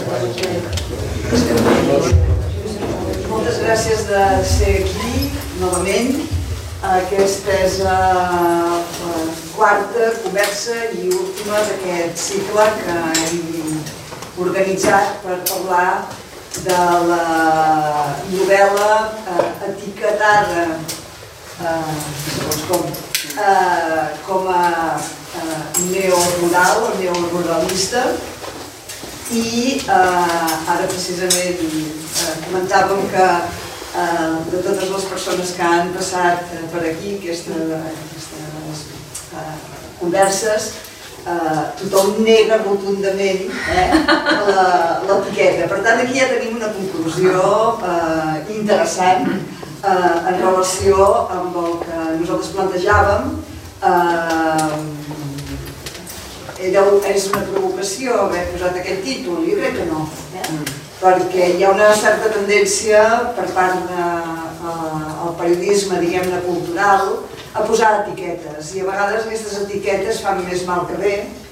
Moltes gràcies de ser aquí, novament. Aquesta és la quarta conversa i última d'aquest cicle que hem organitzat per parlar de la novel·la etiquetada, segons com a neorural o neoruralista. I ara precisament comentàvem que de totes les persones que han passat per aquí, aquestes converses, tothom nega rotundament l'etiqueta. Per tant, aquí ja tenim una conclusió interessant en relació amb el que nosaltres plantejàvem. És una provocació haver posat aquest títol? Jo crec que no, perquè hi ha una certa tendència per part del periodisme, diguem-ne, cultural, a posar etiquetes, i a vegades aquestes etiquetes fan més mal que bé,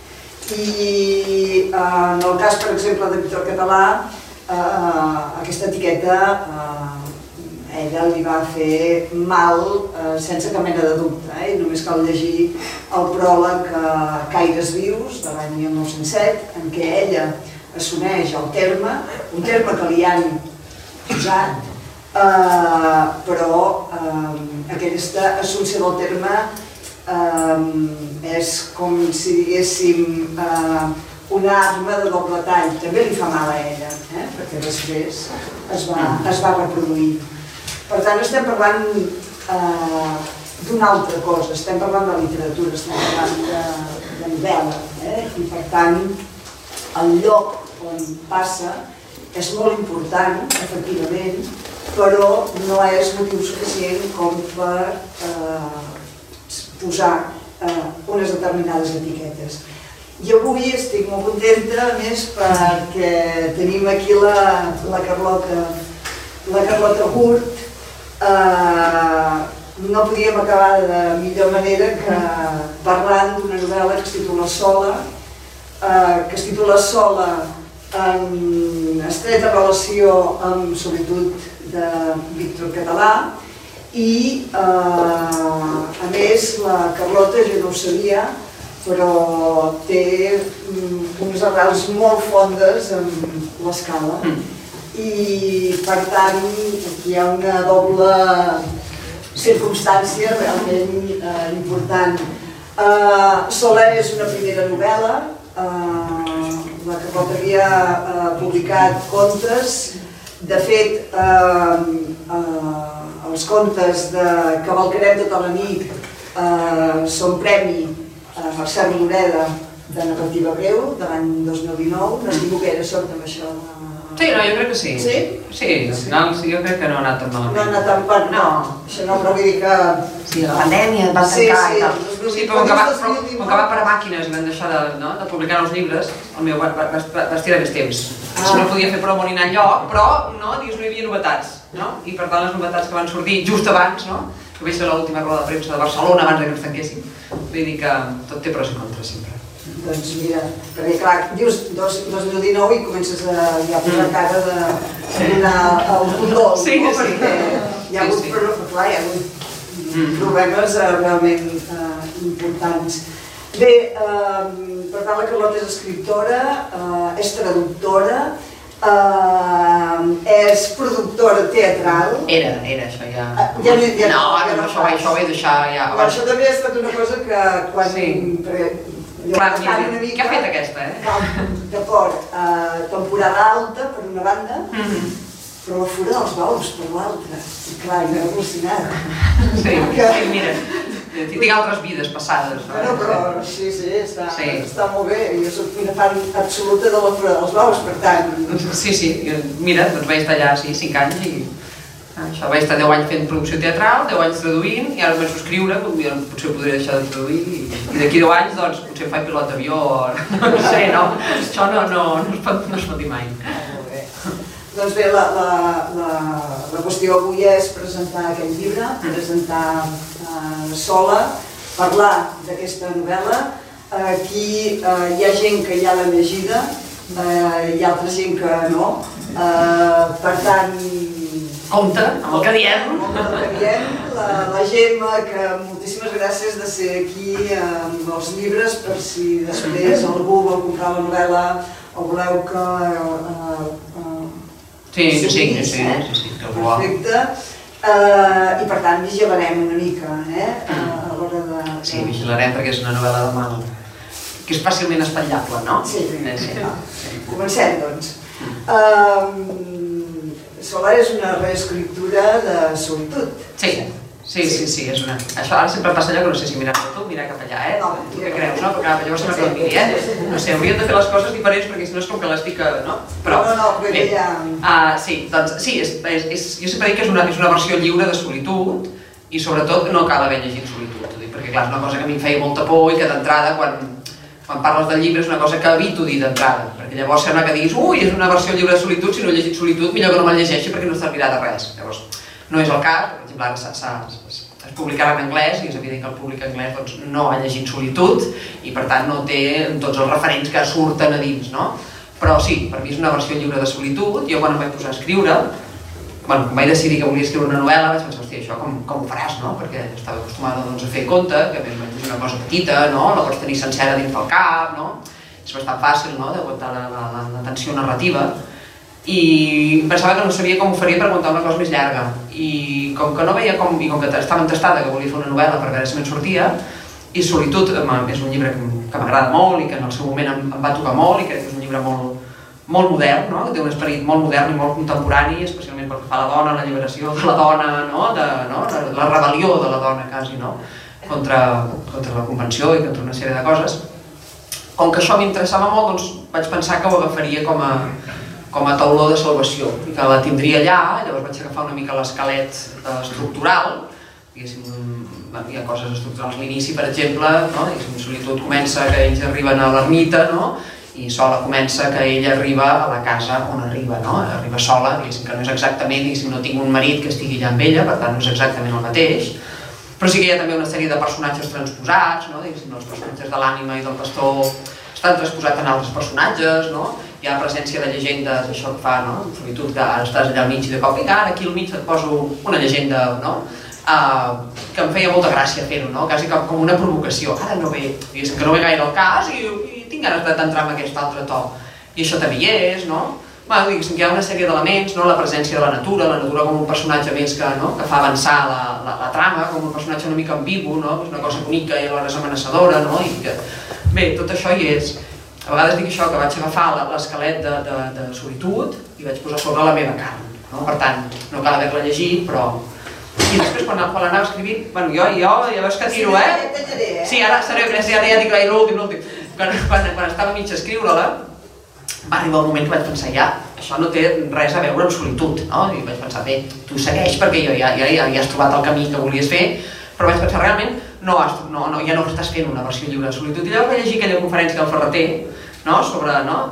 i en el cas, per exemple, de Víctor Català, aquesta etiqueta ella li va fer mal sense cap mena de dubte, i només cal llegir el pròleg Caires vius, de l'any 1907, en què ella assumeix el terme, un terme que li han posat, però aquesta assumpció del terme és com si diguéssim una arma de doble tall. També li fa mal a ella, perquè després es va reproduir. Per tant, estem parlant d'una altra cosa, estem parlant de literatura, estem parlant de novel·la, i per tant el lloc on passa és molt important, efectivament, però no és motiu suficient com per posar unes determinades etiquetes. I avui estic molt contenta, a més, perquè tenim aquí la Carlota Gurt. No podíem acabar de millor manera que parlant d'una novel·la que es titula Sola, en estreta relació amb Solitud de Víctor Català, i a més la Carlota, jo no ho sabia, però té unes arrels molt fondes amb l'Escala, i per tant aquí hi ha una doble circumstància realment important. Sola és una primera novel·la, la Carlota havia publicat contes. De fet, els contes de Cavalcarem tota la nit són premi Mercè Rodoreda de narrativa breu de l'any 2019. No m'equivoco, era sort amb això. Sí, no, jo crec que sí. Sí? Sí, al final jo crec que no ha anat tan malament. No ha anat tan malament, no. Això no, però vull dir que... Sí, la pandèmia va tancar i tal. Sí, però com que va per a màquines i van deixar de publicar nous llibres, el meu va estirar més temps. Això no podia fer promo ni anar enlloc, però no hi havia novetats. I per tant les novetats que van sortir just abans, que vaig ser l'última roda de premsa de Barcelona abans que ens tanquéssim, vull dir que tot té pros i contres sempre. Doncs mira, perquè clar, dius 2019 i comences a posar cara de donar el condol, perquè hi ha hagut problemes realment importants. Bé, per tant la Carlota és escriptora, és traductora, és productora teatral. Era, això ja... No, això ho vaig deixar ja... Això també ha estat una cosa que quan... Què ha fet aquesta, D'acord, temporada alta per una banda, però la Fura dels Bous per l'altra. I clar, jo he al·lucinat. Sí, mira, tinc altres vides passades. Però sí, està molt bé. Jo soc una fan absoluta de la Fura dels Bous, per tant... Sí, mira, doncs vaig estar allà 5 anys i... Això vaig estar 10 anys fent producció teatral, 10 anys traduint, i ara començo a escriure, potser ho podré deixar de traduir, i d'aquí 10 anys doncs potser faig pilot d'avió, no sé, no? Això no es pot dir mai. Molt bé. Doncs bé, la qüestió avui és presentar aquest llibre, presentar Sola, parlar d'aquesta novel·la. Aquí hi ha gent que ja l'ha llegida, hi ha altra gent que no. Per tant... Compte amb el que diem. La Gemma, que moltíssimes gràcies de ser aquí amb els llibres, per si després algú vol comprar la novel·la o voleu que... Sí. Perfecte. I per tant vigilarem una mica, a l'hora de... Sí, vigilarem perquè és una novel·la de mal, que és fàcilment espatllable, no? Sí. Comencem, doncs. Solar és una reescriptura de solitud. Sí, és una... Això ara sempre passa allò que no sé si mirar tu, mirar cap allà, Tu què creus, no? Perquè llavors sempre que el miri, No sé, hauríem de fer les coses diferents perquè si no és com que l'estic, no? Però... Bé, sí, doncs, sí, jo sempre dic que és una versió lliure de solitud i sobretot no cal haver llegit solitud, perquè clar, és una cosa que a mi em feia molta por i que d'entrada, quan parles del llibre és una cosa que evito dir d'entrada, perquè llavors sembla que diguis ui, és una versió lliure de solitud, si no he llegit solitud millor que no me'l llegeixi perquè no servirà de res. Llavors, no és el cas, per exemple, ara es publicarà en anglès i és evident que el públic anglès no ha llegit solitud i per tant no té tots els referents que surten a dins, no? Però sí, per mi és una versió lliure de solitud. Jo quan em vaig posar a escriure, quan vaig decidir que volia escriure una novel·la, vaig pensar, hòstia, això com ho faràs, no? Perquè estava acostumada a fer conte, que a més és una cosa petita, no? La pots tenir sencera dins del cap, no? És bastant fàcil, no?, d'aguantar la tensió narrativa. I pensava que no sabia com ho faria per aguantar una cosa més llarga. I com que no veia com... I com que estava entestada que volia fer una novel·la per veure si me'n sortia, i Solitud és un llibre que m'agrada molt i que en el seu moment em va tocar molt i crec que és un llibre molt modern, no? Que té un esperit molt modern i molt contemporani, especialment pel que fa a la dona, la lliberació de la dona, la rebel·lió de la dona quasi, contra la convenció i contra una sèrie de coses. Com que això m'interessava molt, doncs vaig pensar que ho agafaria com a tauló de salvació i que la tindria allà. Llavors vaig agafar una mica l'esquelet estructural, hi ha coses estructurals a l'inici, per exemple, Solitud comença que ells arriben a l'ermita, i Sola comença que ella arriba a la casa on arriba, arriba sola, que no és exactament, no tinc un marit que estigui allà amb ella, per tant no és exactament el mateix, però sí que hi ha també una sèrie de personatges transposats, els personatges de l'ànima i del pastor estan transposats en altres personatges, hi ha presència de llegendes, això que fa, Solitud, que ara estàs allà al mig i de cop, vinga, ara aquí al mig et poso una llegenda, que em feia molta gràcia fer-ho, quasi com una provocació. Ara no ve gaire al cas i tinc ganes d'entrar en aquest altre to. I això també hi és, hi ha una sèrie d'elements, la presència de la natura com un personatge més que fa avançar la trama, com un personatge una mica ambigu, és una cosa bonica i alhora és amenaçadora, bé, tot això hi és. A vegades dic això, que vaig agafar l'esquelet de Solitud i vaig posar sobre la meva carn. Per tant, no cal haver-la llegit, però... I després, quan l'anava escrivint, jo ja veus que tiro, Sí, ara seré, ja dic l'últim. Quan estava a mig escriure-la, va arribar un moment que vaig pensar, ja, això no té res a veure amb Solitud, i vaig pensar, bé, tu segueix perquè ja has trobat el camí que volies fer, però vaig pensar, realment, ja no estàs fent una versió lliure de Solitud. I llavors vaig llegir aquella conferència del Ferreter, sobre,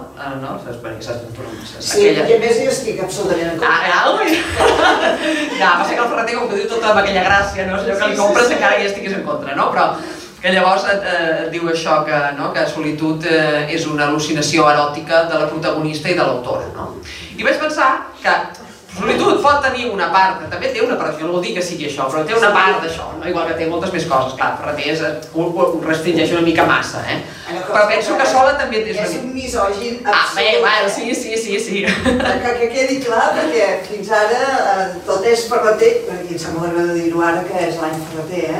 Sí, perquè a més jo estic absolutament en contra. Ja, va ser que el Ferreter, com que diu tota amb aquella gràcia, allò que li compres encara ja estiguis en contra, però que llavors et diu això, que Solitud és una al·lucinació eròtica de la protagonista i de l'autora. I vaig pensar que Solitud pot tenir una part, també té una part, jo no vol dir que sigui això, però té una part d'això, igual que té moltes més coses. Clar, Ferreter ho restringeix una mica massa, però penso que Sola també és una mica... És un misògin absolut. Sí. Que quedi clar, perquè fins ara tot és Ferreter, i em sembla que dir-ho ara que és l'any Ferreter,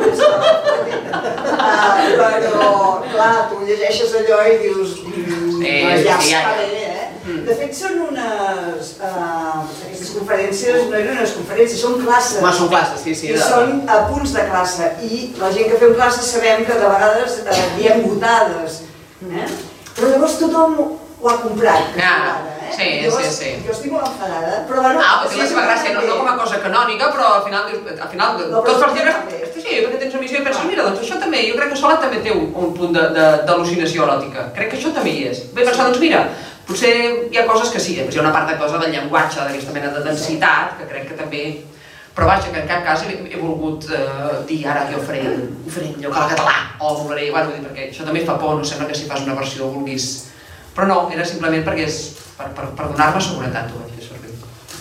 però, clar, tu llegeixes allò i dius, ja està bé, De fet, són aquestes conferències no eren unes conferències, són classes. Són classes, sí. I són punts de classe. I la gent que fem classes sabem que de vegades diem votades. Però llavors tothom ho ha comprat. Sí. Jo estic molt enfadada, però bueno... Té la seva gràcia, no com a cosa canònica, però al final tots els llibres... Sí, perquè tens una missió i penses, mira, doncs això també, jo crec que Sola també té un punt d'al·lucinació eròtica. Crec que això també hi és. Vaig pensar, doncs mira, potser hi ha coses que sí, hi ha una part de cosa del llenguatge, d'aquesta mena de densitat, que crec que també... Però vaja, que en cap cas he volgut dir ara que ho faré millor que el català, o volaré, perquè això també fa por, no sembla que si fas una versió vulguis... Però no, era simplement perquè és per donar-me seguretat, ho vaig fer servir.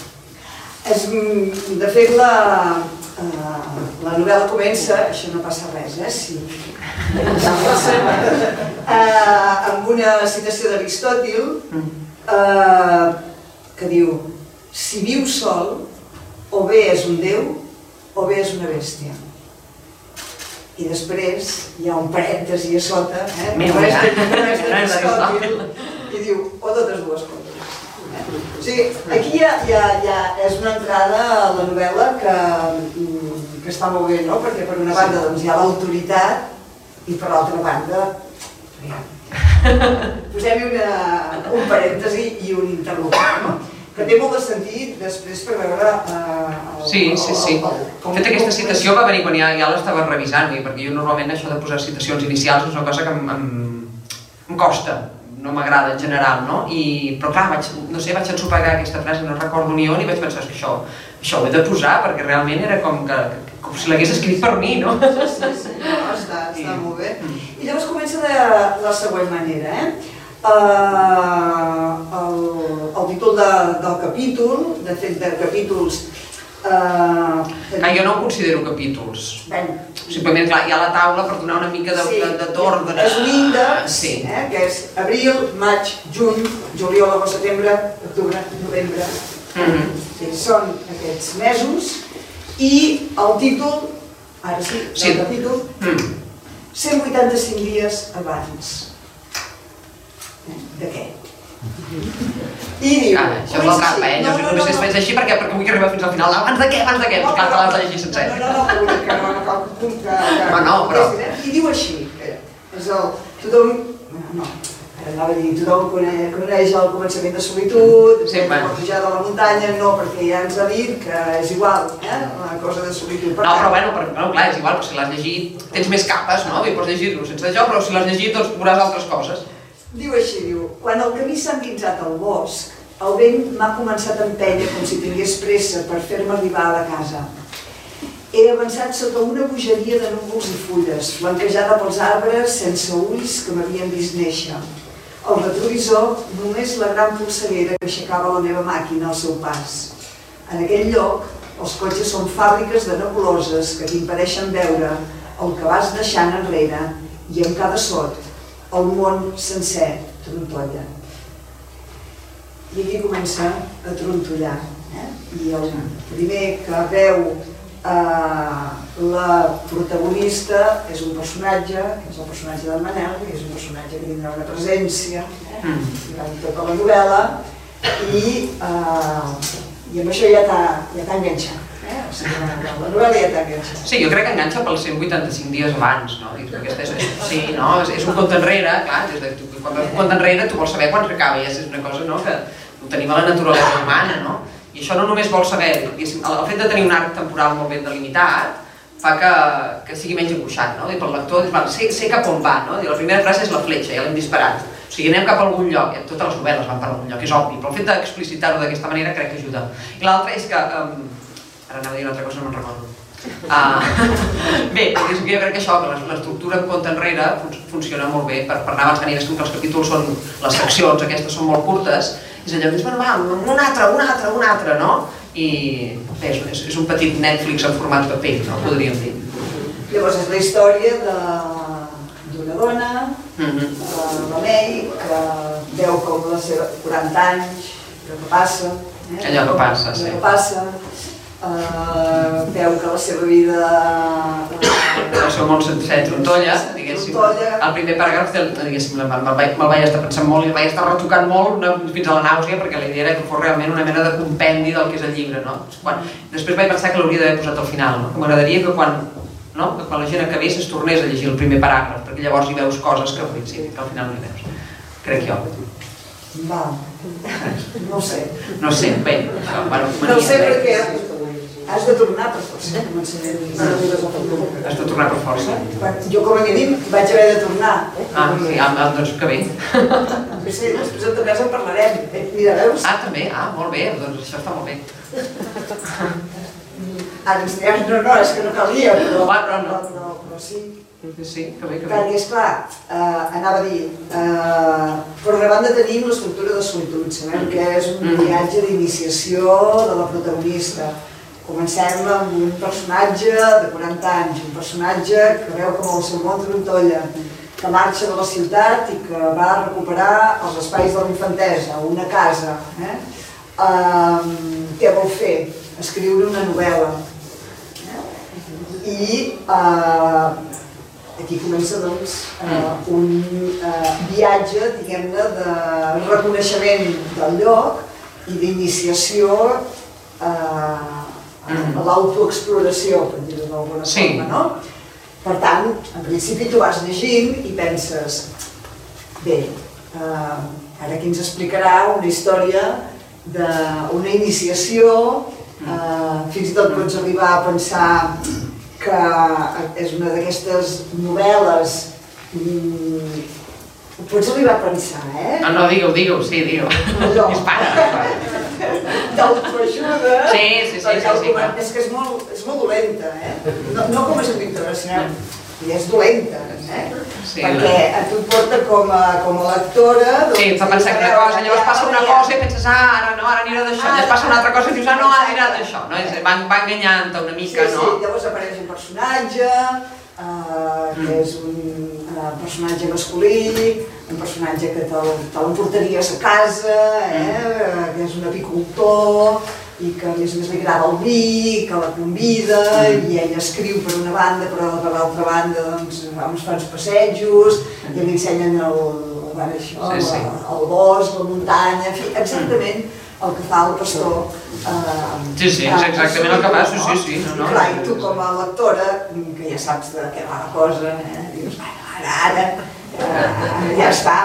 De fet, la novel·la comença, això no passa res, amb una citació d'Aristòtil que diu: si vius sol, o bé és un déu o bé és una bèstia. I després hi ha un parèntesi a sota, i diu, o totes dues coses. O sigui, aquí ja és una entrada a la novel·la que està molt bé, perquè per una banda hi ha l'autoritat i per l'altra banda posem-hi un parèntesi i un interlocutor, que té molt de sentit després per veure... Sí. De fet, aquesta citació va venir quan ja l'estava revisant, perquè jo normalment això de posar citacions inicials és una cosa que em costa, no m'agrada en general, no? Però clar, vaig ensopegar aquesta frase, no recordo ni on, i vaig pensar que això ho he de posar, perquè realment era com si l'hagués escrit per mi, no? Sí, està molt bé. I llavors comença de la següent manera, el títol del capítol, de fet de capítols... Jo no ho considero capítols. Simplement, clar, hi ha la taula per donar una mica d'ordre. És un índex, que és abril, maig, juny, juliol, agost, setembre, octubre, novembre. Són aquests mesos i el títol, ara sí, del capítol, 185 dies abans. De què? I diu... Això és el cap, no sé si és així perquè vull que arribi fins al final. Abans de què? Clar, que l'has de llegir sencer. No, però... I diu així, tothom coneix el començament de solitud, per pujar de la muntanya, no, perquè ja ens ha dit que és igual, la cosa de solitud. No, però bueno, clar, és igual, si l'has llegit tens més capes, no? I pots llegir-lo sense això, però si l'has llegit doncs veuràs altres coses. Diu així, quan el camí s'ha endinsat al bosc, el vent m'ha començat a empènyer com si tingués pressa per fer-me arribar a la casa. He avançat sota una bogeria de núvols i fulles, flanquejada pels arbres sense ulls que m'havien vist néixer. Al retrovisor, només la gran polseguera que aixecava la meva màquina al seu pas. En aquell lloc, els cotxes són fàbriques de nebuloses que t'impedeixen veure el que vas deixant enrere i en cada sot el món sencer trontolla. I aquí comença a trontollar. I el primer que veu la protagonista és un personatge, que és el personatge del Manel, que és un personatge que tindrà una presència durant tota la novel·la, i amb això ja t'ha enganxat. La novel·la ja t'ha enganxat. Sí, jo crec que enganxa pels 185 dies abans, no? Sí, no? És un compte enrere, clar, quan veus un compte enrere tu vols saber quan s'acaba, i és una cosa que ho tenim a la naturalesa humana, no? I això no només vols saber, el fet de tenir un arc temporal molt ben delimitat fa que sigui menys angoixant, no? I pel lector sé cap on va, no? La primera frase és la fletxa, ja l'hem disparat. O sigui, anem cap a algun lloc, totes les novel·les van per algun lloc, és obvi, però el fet d'explicitar-ho d'aquesta manera crec que ajuda. I l'altre és que... Ara anava a dir una altra cosa, no me'n recordo. Bé, perquè jo crec que això, que l'estructura en compte enrere funciona molt bé per anar avançant, i és que els capítols són, les seccions aquestes són molt curtes, és allò que és, bueno, va, un altre, no? I bé, és un petit Netflix en format paper, no? Podríem dir. Llavors és la història d'una dona, la May, que veu com la seva 40 anys, allò que passa, veu que la seva vida... El seu món sencer trontolla, diguéssim. El primer paràgraf, diguéssim, me'l vaig estar pensant molt i el vaig estar retocant molt fins a la nàusea, perquè la idea era que fos realment una mena de compendi del que és el llibre, no? Després vaig pensar que l'hauria d'haver posat al final, no? Que m'agradaria que quan la gent acabés es tornés a llegir el primer paràgraf, perquè llavors hi veus coses que al principi, que al final no hi veus. Crec jo. Va, no ho sé. No ho sé, bé, això, bueno... No ho sé perquè has de tornar per força, Has de tornar per força? Jo, com a mínim, vaig haver de tornar. Sí, doncs que bé. Després en tot cas en parlarem. Mira, veus? També? Molt bé, doncs això està molt bé. Ara ens diràs, no, és que no calia, però sí. Sí, que bé, que bé. Perquè, esclar, anava a dir, per una banda tenim l'estructura de solitud, sabem que és un viatge d'iniciació de la protagonista. Comencem amb un personatge de 40 anys, un personatge que veu com el seu món trontolla, que marxa de la ciutat i que va a recuperar els espais de la infantesa, una casa. Què vol fer? Escriure una novel·la. I aquí comença doncs un viatge, diguem-ne, de reconeixement del lloc i d'iniciació a l'autoexploració, per dir-ho d'alguna forma, no? Per tant, en principi tu vas llegint i penses, bé, ara aquí ens explicarà una història d'una iniciació, fins i tot pots arribar a pensar que és una d'aquestes novel·les, ho pots arribar a pensar, No, digue-ho, sí, digue-ho. Dispara. D'autoajuda. Sí. És que és molt dolenta, no com a escriptora, sinó que és dolenta, perquè a tu et porta com a lectora... Sí, em fa pensar que una cosa, llavors passa una cosa i penses, ara anirà d'això, llavors passa una altra cosa i dius, no, anirà d'això, va enganyant-te una mica, no? Sí, llavors apareix un personatge, que és un personatge masculí, un personatge que te l'emportaries a casa, que és un apicultor, i que a més li agrada el vi, que la convida, i ella escriu per una banda, però per l'altra banda doncs fa uns passejos, i li ensenyen el bosc, la muntanya, en fi, exactament el que fa el pastor. Sí, és exactament el que fa, sí. Clar, i tu com a lectora, que ja saps de què va la cosa, dius, ara, ja està,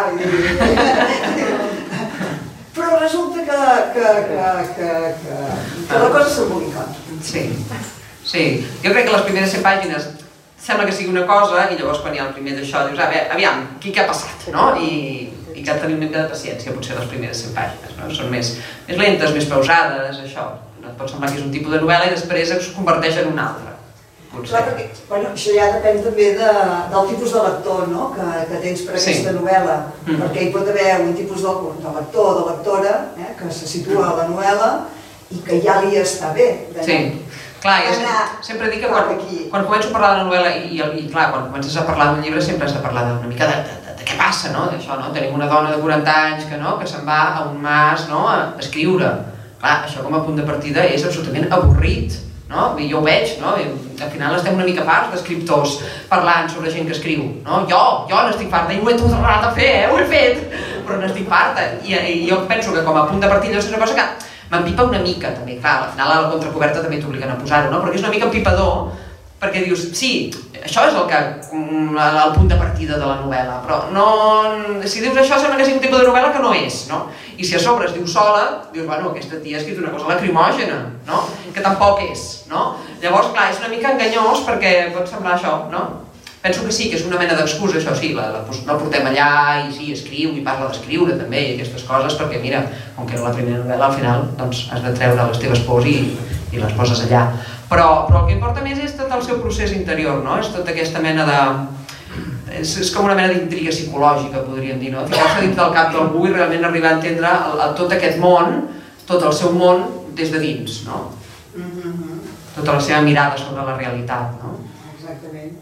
però resulta que la cosa s'embolicona. Sí. Jo crec que les primeres 100 pàgines sembla que sigui una cosa i llavors quan hi ha el primer d'això dius, aviam, què ha passat, no? I que ha de tenir una mica de paciència, potser les primeres 100 pàgines, no? Són més lentes, més pausades, això. Et pot semblar que és un tipus de novel·la i després es converteix en una altra. Clar, perquè això ja depèn també del tipus de lector que tens per aquesta novel·la, perquè hi pot haver un tipus de lector o de lectora que se situa a la novel·la i que ja li està bé. Sí, clar, sempre dic que quan començo a parlar de la novel·la i clar, quan comences a parlar d'un llibre sempre has de parlar una mica de què passa, no? D'això, no? Tenim una dona de 40 anys que se'n va a un mas a escriure. Clar, això com a punt de partida és absolutament avorrit. Jo ho veig, al final estem una mica farts d'escriptors parlant sobre gent que escriu. Jo n'estic farta i ho he tornat a fer, ho he fet, però n'estic farta. I jo penso que com a punt de partida és una cosa que m'empipa una mica també. Clar, al final a la contracoberta també t'obliguen a posar-ho, perquè és una mica empipador, perquè dius, sí, això és el punt de partida de la novel·la, però si dius això sembla que sigui un tipus de novel·la que no és, no? I si a sobre es diu sola, dius, bueno, aquesta tia ha escrit una cosa lacrimògena, no? Que tampoc és, no? Llavors, clar, és una mica enganyós perquè pot semblar això, no? Penso que sí, que és una mena d'excusa, això sí, la portem allà i sí, escriu i parla d'escriure també i aquestes coses, perquè mira, com que era la primera novel·la, al final doncs has de treure les teves pors i les poses allà. Però el que importa més és tot el seu procés interior, no? És tota aquesta mena de... És com una mena d'intriga psicològica, podríem dir, no? Ficar-se dins del cap d'algú i realment arribar a entendre tot aquest món, tot el seu món des de dins, no? Tota la seva mirada sobre la realitat, no? Exactament.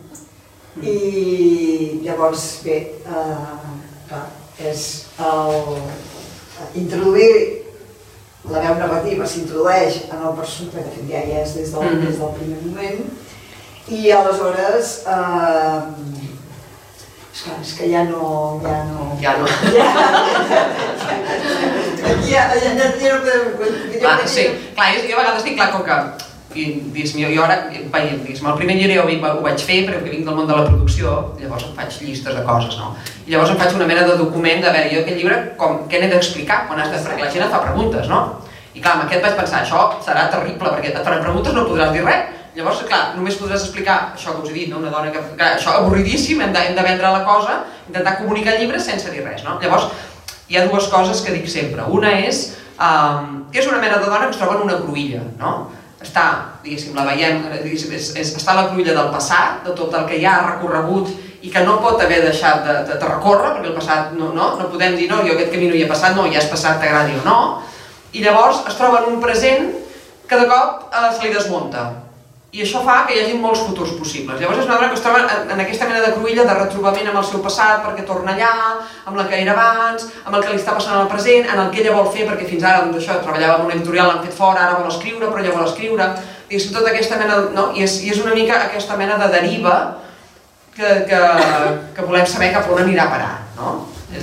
I llavors, bé, clar, és introduir la veu narrativa, s'introdueix en el personatge, de fet ja és des del primer moment, i aleshores és que ja no... Ja no. Sí, clar, jo a vegades dic, clar, com que jo ara, el primer llibre ho vaig fer perquè vinc del món de la producció, llavors em faig llistes de coses, no? I llavors em faig una mena de document de veure, jo aquest llibre, què n'he d'explicar perquè la gent et fa preguntes, no? I clar, amb aquest vaig pensar, això serà terrible, perquè et faran preguntes no podràs dir res. Llavors, clar, només podràs explicar això que us he dit, una dona que... Això avorridíssim, hem de vendre la cosa, intentar comunicar el llibre sense dir res, no? Llavors, hi ha dues coses que dic sempre. Una és que és una mena de dona que es troba en una cruïlla, no? està, diguéssim, la veiem, està a la cruïlla del passat, de tot el que ja ha recorregut i que no pot haver deixat de recórrer, perquè el passat no podem dir, no, jo aquest camí no hi he passat, no, ja has passat, t'agradi o no, i llavors es troba en un present que de cop se li desmunta. I això fa que hi hagi molts futurs possibles. Llavors és una dona que es troba en aquesta mena de cruïlla de retrobament amb el seu passat perquè torna allà, amb la que era abans, amb el que li està passant al present, en el que ella vol fer, perquè fins ara doncs això, treballava en una editorial, l'han fet fora, ara vol escriure, però ella vol escriure. Diguéssim, tota aquesta mena, no? I és una mica aquesta mena de deriva que volem saber cap on anirà a parar, no?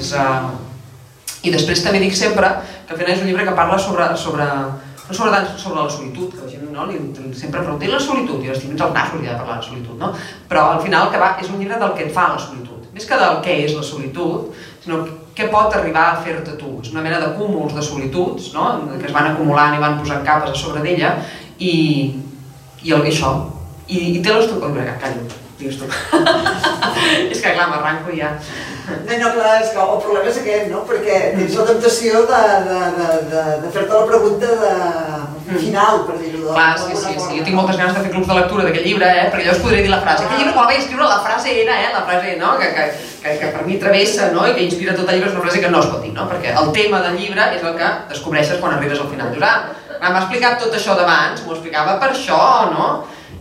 I després també dic sempre que al final és un llibre que parla no tant sobre la solitud, que la gent sempre pregunta, i la solitud? I estic al nas hauria de parlar de solitud, no? Però al final el que va és un llibre del que et fa la solitud. Més que del què és la solitud, sinó què pot arribar a fer-te tu. És una mena de cúmuls de solituds, no? Que es van acumulant i van posant capes a sobre d'ella, i això. I té l'estructura... Callo, digues tu. És que clar, m'arranco ja. No, clar, és que el problema és aquest, no? Perquè tens la temptació de fer-te la pregunta final, per dir-ho d'alguna forma. Clar, sí. Jo tinc moltes ganes de fer clubs de lectura d'aquest llibre, perquè llavors podré dir la frase. Aquest llibre, quan vaig escriure, la frase era, la frase, no? Que per mi travessa, no? I que inspira tot el llibre, és una frase que no es pot dir, no? Perquè el tema del llibre és el que descobreixes quan arribes al final. Dius, m'ha explicat tot això d'abans, m'ho explicava per això, no?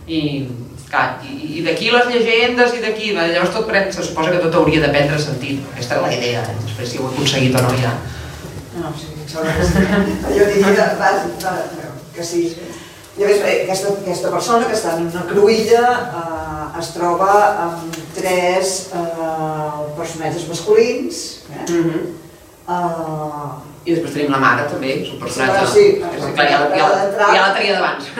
I d'aquí les llegendes i d'aquí, llavors tot se suposa que tot hauria de prendre sentit, aquesta és la idea, després si ho he aconseguit o no ja. No, sí, jo diria que sí. Llavors aquesta persona que està en una cruïlla es troba amb 3 personatges masculins, i després tenim la mare també, és un personatge, ja la tenia d'abans.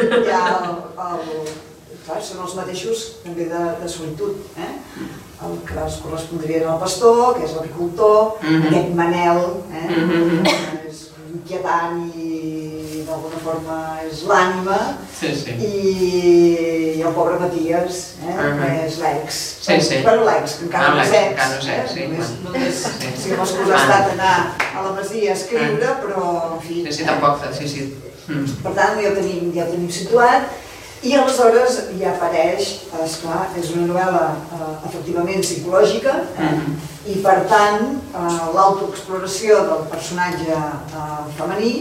Són els mateixos també de solitud, el que es correspondrien al pastor, que és l'apicultor, aquest Manel, és inquietant i d'alguna forma és l'ànima, i el pobre Matías, que és l'ex. Bueno, l'ex, que encara no és ex, només si l'excusa ha estat anar a la Masia a escriure, però en fi. Sí, tampoc, sí. Per tant, ja ho tenim situat. I aleshores ja apareix, esclar, és una novel·la efectivament psicològica i per tant l'autoexploració del personatge femení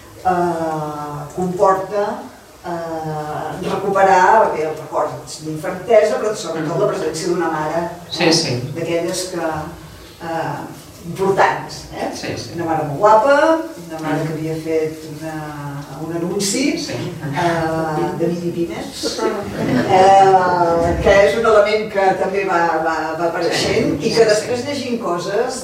comporta recuperar els records d'infantesa, però sobretot la presència d'una mare d'aquelles importants. Una mare molt guapa, una mare que havia fet un anunci de mini-pimes, que és un element que també va apareixent i que després llegint coses,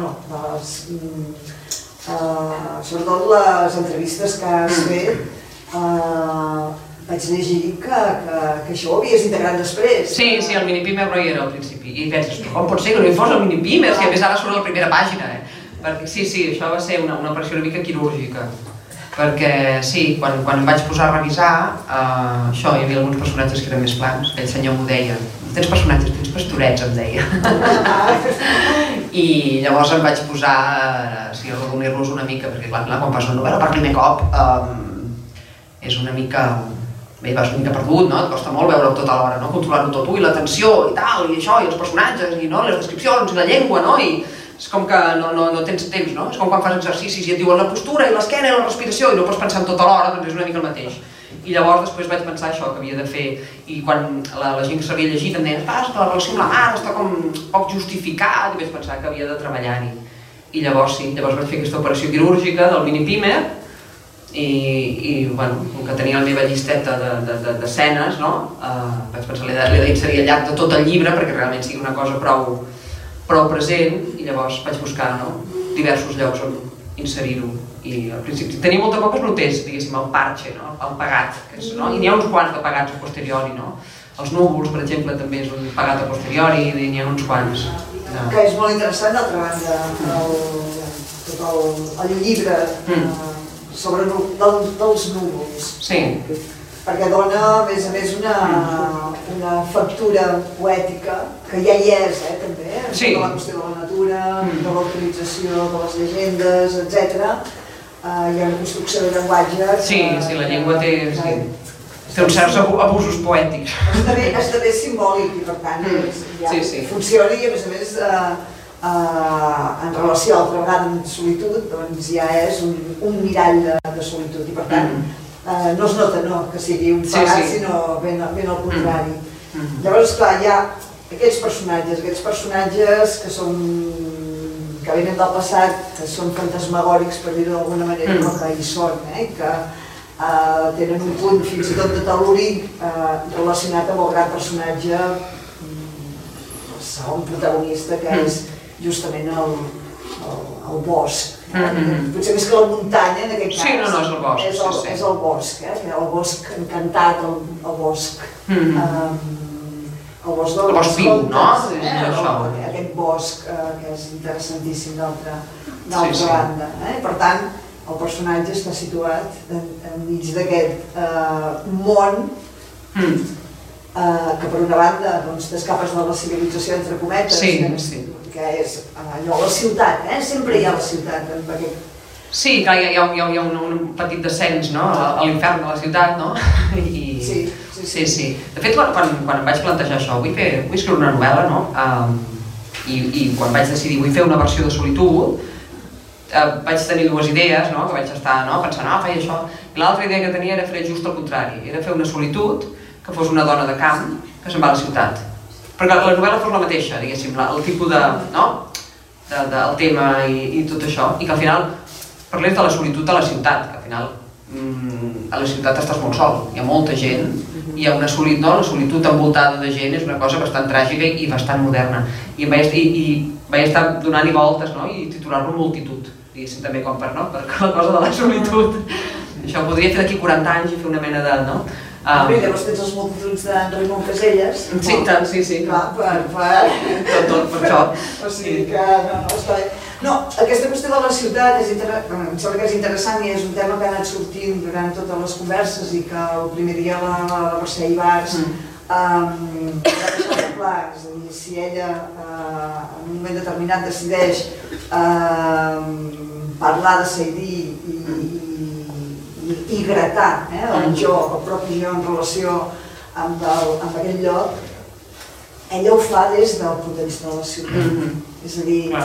sobretot les entrevistes que has fet, vaig llegir que això ho havies integrat després. Sí, el mini-pimer no hi era al principi. I penses, com pot ser que no hi fos el mini-pimer? Si a més ara surt a la primera pàgina. Sí, això va ser una operació una mica quirúrgica. Perquè sí, quan em vaig posar a revisar, hi havia alguns personatges que eren més plans. El senyor m'ho deia, tens personatges, tens pastorets, em deia. I llavors em vaig posar a arrodonir-los una mica, perquè clar, quan fas una novel·la per primer cop és una mica... Bé, vas una mica perdut, no? Et costa molt veure-ho tot alhora, no? Controlar-ho tot, i l'atenció, i tal, i això, i els personatges, i les descripcions, i la llengua, no? I és com que no tens temps, no? És com quan fas exercicis i et diuen la postura, i l'esquena, i la respiració, i no pots pensar en tot alhora, doncs és una mica el mateix. I llavors després vaig pensar això, que havia de fer, i quan la gent que s'havia llegit em deia, la relació amb la mare està com poc justificat, i vaig pensar que havia de treballar-hi. I llavors sí, llavors vaig fer aquesta operació quirúrgica del mini-pimer, i bueno, com que tenia la meva llisteta d'escenes, vaig pensar que l'he d'inserir al llarg de tot el llibre perquè realment sigui una cosa prou present, i llavors vaig buscar diversos llocs on inserir-ho. I al principi tenia moltes poques noters, diguéssim, el parche, el pagat, i n'hi ha uns quants de pagats a posteriori, els núvols, per exemple, també és un pagat a posteriori, i n'hi ha uns quants. Que és molt interessant, d'altra banda, tot el llibre sobre dels núvols, perquè dona, a més, una factura poètica que ja hi és, també, de la qüestió de la natura, de la utilització de les llegendes, etc. Hi ha una construcció de llenguatge... Sí, la llengua té... Té uns certs abusos poètics. Esdevé simbòlic i per tant funciona i a més en relació a altra vegada amb solitud doncs ja és un mirall de solitud i per tant no es nota que sigui un pegat sinó ben al contrari. Llavors clar, hi ha aquests personatges que venen del passat, que són fantasmagòrics per dir-ho d'alguna manera, però que hi són, que tenen un punt fins i tot de tel·lúric relacionat amb el gran personatge, el segon protagonista, que és justament el bosc. Potser més que la muntanya, en aquest cas. Sí, no, és el bosc. És el bosc, el bosc encantat, el bosc. El bosc viu, no? Aquest bosc que és interessantíssim d'altra banda. Per tant, el personatge està situat enmig d'aquest món que per una banda t'escapes de la civilització entre cometes, que és allò, la ciutat, sempre hi ha la ciutat amb aquest... Sí, clar, hi ha un petit descens a l'infern de la ciutat, no? Sí. De fet, quan em vaig plantejar això, vull escriure una novel·la, no? I quan vaig decidir vull fer una versió de solitud, vaig tenir dues idees, que vaig estar pensant, feia això, i l'altra idea que tenia era fer just el contrari, era fer una solitud que fos una dona de camp que se'n va a la ciutat. Perquè la novel·la fos la mateixa, diguéssim, el tipus del tema i tot això, i que al final parlés de la solitud de la ciutat, que al final a la ciutat estàs molt sol, hi ha molta gent, i hi ha una solitud envoltada de gent és una cosa bastant tràgica i bastant moderna. I vaig estar donant-hi voltes i titular-lo Multitud, diguéssim també com per la cosa de la solitud. Això ho podria fer d'aquí 40 anys i fer una mena de... Llavors tens els Multituds d'en Raimon Casellas. Sí, tant, sí. Tot per això. O sigui que no, està bé. No, aquesta qüestió de la ciutat em sembla que és interessant i és un tema que ha anat sortint durant totes les converses i que el primer dia la Mercè Ibars va deixar clar, és a dir, si ella en un moment determinat decideix parlar de Saidí i gratar el propi jo en relació amb aquell lloc, ella ho fa des del punt de vista de la ciutat. És a dir,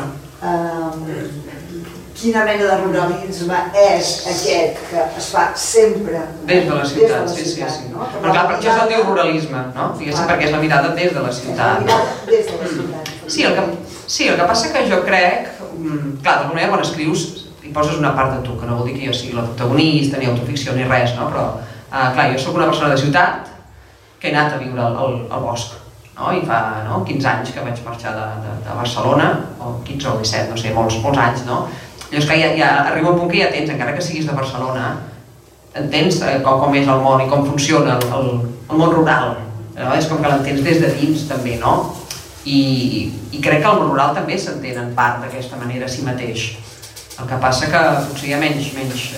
quina mena de ruralisme és aquest que es fa sempre des de la ciutat, sí. Però clar, per això se'n diu ruralisme, diguéssim, perquè és la mirada des de la ciutat. La mirada des de la ciutat. Sí, el que passa que jo crec, clar, d'alguna manera quan escrius hi poses una part de tu, que no vol dir que jo sigui la protagonista, ni autoficció, ni res, però clar, jo soc una persona de ciutat que he anat a viure al bosc. I fa 15 anys que vaig marxar de Barcelona, o 15 o 17, no sé, molts anys, no? Llavors, clar, ja arriba un punt que ja tens, encara que siguis de Barcelona, entens com és el món i com funciona el món rural. És com que l'entens des de dins, també, no? I crec que el món rural també s'entén en part d'aquesta manera a si mateix. El que passa que potser hi ha menys...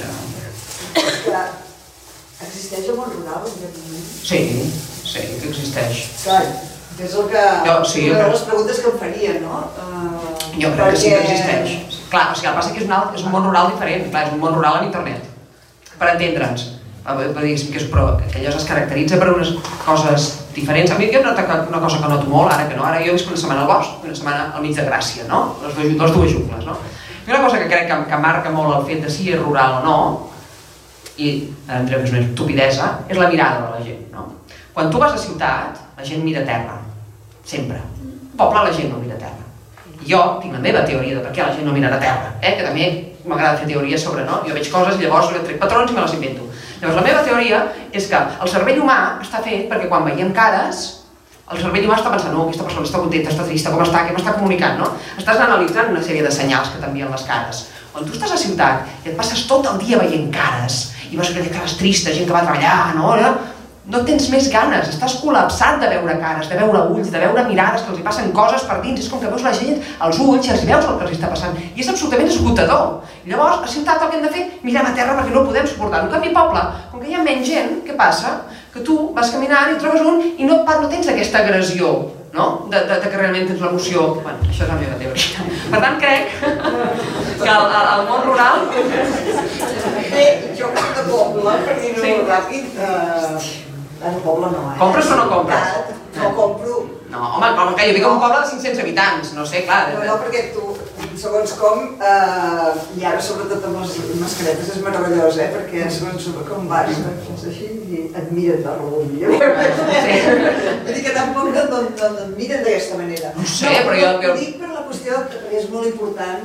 Existeix el món rural, en aquest moment? Sí, que existeix. Clar, és una de les preguntes que em faria, no? Jo crec que sí que existeix. Clar, el que passa que és un món rural diferent, clar, és un món rural en internet, per entendre'ns. Però allò es caracteritza per unes coses diferents. A mi jo noto una cosa que noto molt, ara que no, ara jo visc una setmana al bosc i una setmana al mig de Gràcia, no? Les dues jungles, no? I una cosa que crec que marca molt el fet de si és rural o no, i entre més una estupidesa, és la mirada de la gent, no? Quan tu vas a ciutat, la gent mira terra, sempre. Al poble la gent no mira terra. Jo tinc la meva teoria de per què la gent no mira terra, que també m'agrada fer teories sobre, no? Jo veig coses i llavors trec patrons i me les invento. Llavors la meva teoria és que el cervell humà està fet perquè quan veiem cares, el cervell humà està pensant, no, aquesta persona està contenta, està trista, com està, què m'està comunicant, no? Estàs analitzant una sèrie de senyals que t'envien les cares. Quan tu estàs a ciutat i et passes tot el dia veient cares, i vas veure cares tristes, gent que va treballar, no tens més ganes, estàs col·lapsat de veure cares, de veure ulls, de veure mirades que els hi passen coses per dins, és com que veus la gent, els ulls, i els veus el que els està passant, i és absolutament esgotador. Llavors, a ciutat el que hem de fer, mirem a terra perquè no ho podem suportar. En canvi, poble, com que hi ha menys gent, què passa? Que tu vas caminant i trobes un i no tens aquesta agressió, no? De que realment tens l'emoció. Bueno, això és la meva teoria. Per tant, crec que el món rural... Bé, jo crec de poble, per dir-ho ràpid, En el poble no, Compres o no compres? No compro. No, home, com que jo dic un poble de 500 habitants, no sé, clar. No, perquè tu, segons com, i ara sobretot amb les mascaretes és meravellós, perquè segons com vas, fas així i et miren de rebull. Vull dir que tampoc no et miren d'aquesta manera. No sé, però jo... Ho dic per la qüestió que és molt important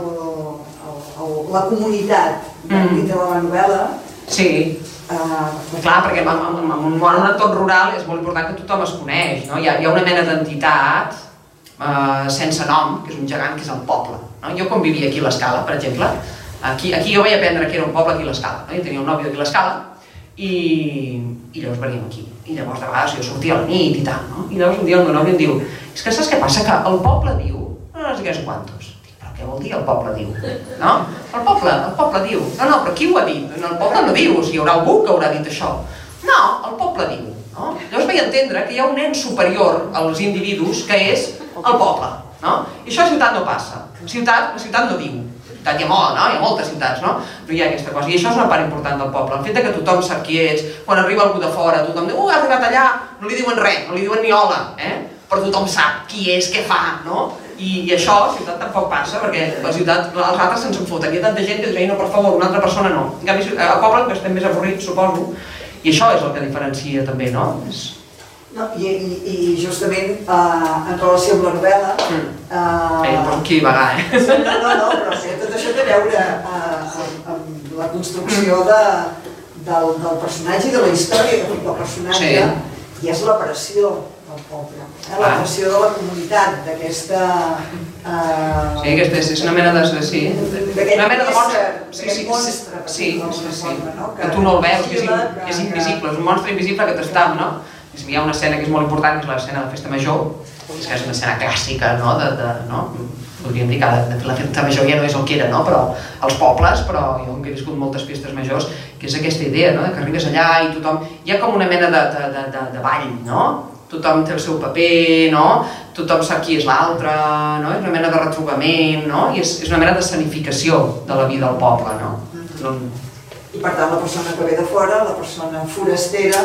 la comunitat dintre de la novel·la. Sí. Clar, perquè en un entorn rural és molt important que tothom es coneix, no? Hi ha una mena d'entitat sense nom, que és un gegant, que és el poble. Jo quan vivia aquí a l'Escala, per exemple, aquí jo vaig aprendre que era un poble aquí a l'Escala. Jo tenia un nòvio aquí a l'Escala i llavors veníem aquí. I llavors de vegades jo sortia a la nit i tal, no? I llavors un dia el meu nòvio em diu: és que saps què passa? Que el poble diu no sé què és quantos. Què vol dir el poble diu? No? El poble diu. No, però qui ho ha dit? El poble no diu, o sigui, hi haurà algú que haurà dit això. No, el poble diu. Llavors vaig entendre que hi ha un nen superior als individus que és el poble. I això a ciutat no passa. La ciutat no diu. A ciutat hi ha moltes ciutats, no? No hi ha aquesta cosa. I això és una part important del poble. El fet que tothom sap qui ets, quan arriba algú de fora, tothom diu: ha arribat allà, no li diuen res, no li diuen ni hola, però tothom sap qui és, què fa, no? I això a ciutat tampoc passa, perquè a ciutat els altres se'ns en foten. Hi ha tanta gent que diu: no, per favor, una altra persona no. En canvi, al poble que estem més avorrits, suposo, i això és el que diferencia també, no? I justament en relació amb la novel·la... Per aquí vagar, No, però tot això té a veure amb la construcció del personatge i de la història que del personatge, i és l'aparició del poble, la pressió de la comunitat, d'aquesta... Sí, és una mena de... Sí, una mena de monstre. Sí, que tu no el veus, que és invisible, és un monstre invisible que t'està, no? Hi ha una escena que és molt important, que és l'escena de la festa major, que és una escena clàssica, no? Podríem dir que la festa major ja no és el que era, no? Però els pobles, però jo he viscut moltes festes majors, que és aquesta idea, no? Que arribes allà i tothom... Hi ha com una mena de ball, no? Tothom té el seu paper, no? Tothom sap qui és l'altre, no? És una mena de retrobament, no? I és una mena d'escenificació de la vida del poble, no? I per tant la persona que ve de fora, la persona forastera,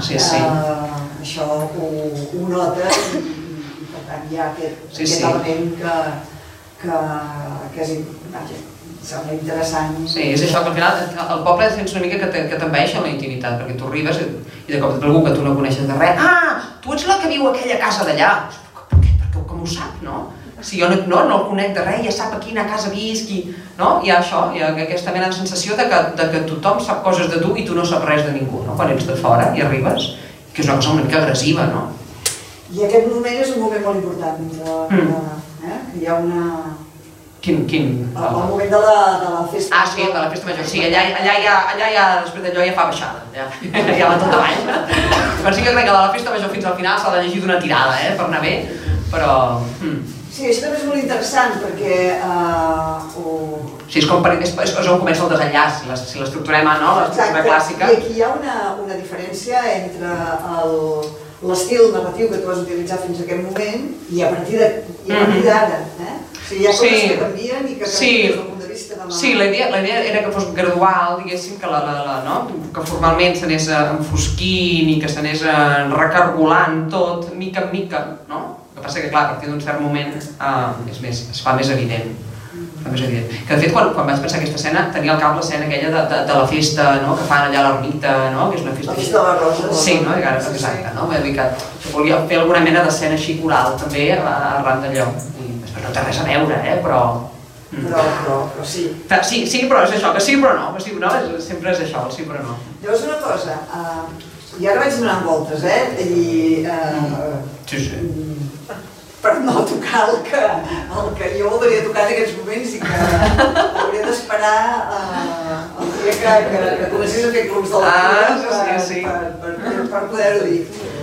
això ho nota i per tant hi ha aquest element que és sembla interessant. Sí, és això, que al final el poble sents una mica que t'envaeix en la intimitat, perquè tu arribes i de cop algú que tu no coneixes de res: tu ets la que viu a aquella casa d'allà. Però com ho sap, no? Si jo no el conec de res, ja sap a quina casa visqui, no? Hi ha això, hi ha aquesta mena de sensació de que tothom sap coses de tu i tu no saps res de ningú, no? Quan ets de fora i arribes, que és una cosa una mica agressiva, no? I aquest moment és un moment molt important, hi ha una... Quin? El moment de la festa major. Sí, de la festa major, sí, allà ja, després d'allò ja fa baixada, ja va tot avall. Però sí que crec que de la festa major fins al final s'ha de llegir d'una tirada, per anar bé, però... Sí, això també és molt interessant perquè... Sí, és on comença el desenllaç, si l'estructurem, no? L'estructura clàssica. I aquí hi ha una diferència entre l'estil narratiu que tu has utilitzat fins a aquest moment i a partir d'ara, O sigui, hi ha coses que canvien i que canvien des del punt de vista de la... Sí, la idea era que fos gradual, diguéssim, que formalment s'anés enfosquint i que s'anés recargolant tot, mica en mica, no? El que passa que, clar, a partir d'un cert moment es fa més evident. Que de fet, quan vaig pensar aquesta escena, tenia al cap l'escena aquella de la festa que fan allà a l'ermita, que és una festa... La festa de les roses. Sí, exacte, no? Vull dir que volia fer alguna mena d'escena així coral, també, arran d'allò. No té res a veure, però... Però sí. Sí, però és això, que sí però no, sempre és això, el sí però no. Llavors una cosa, i ara vaig donant voltes, i... per no tocar el que jo voldria tocar en aquests moments i que hauria d'esperar el dia que comencés a fer clubs de lectura per poder-ho dir.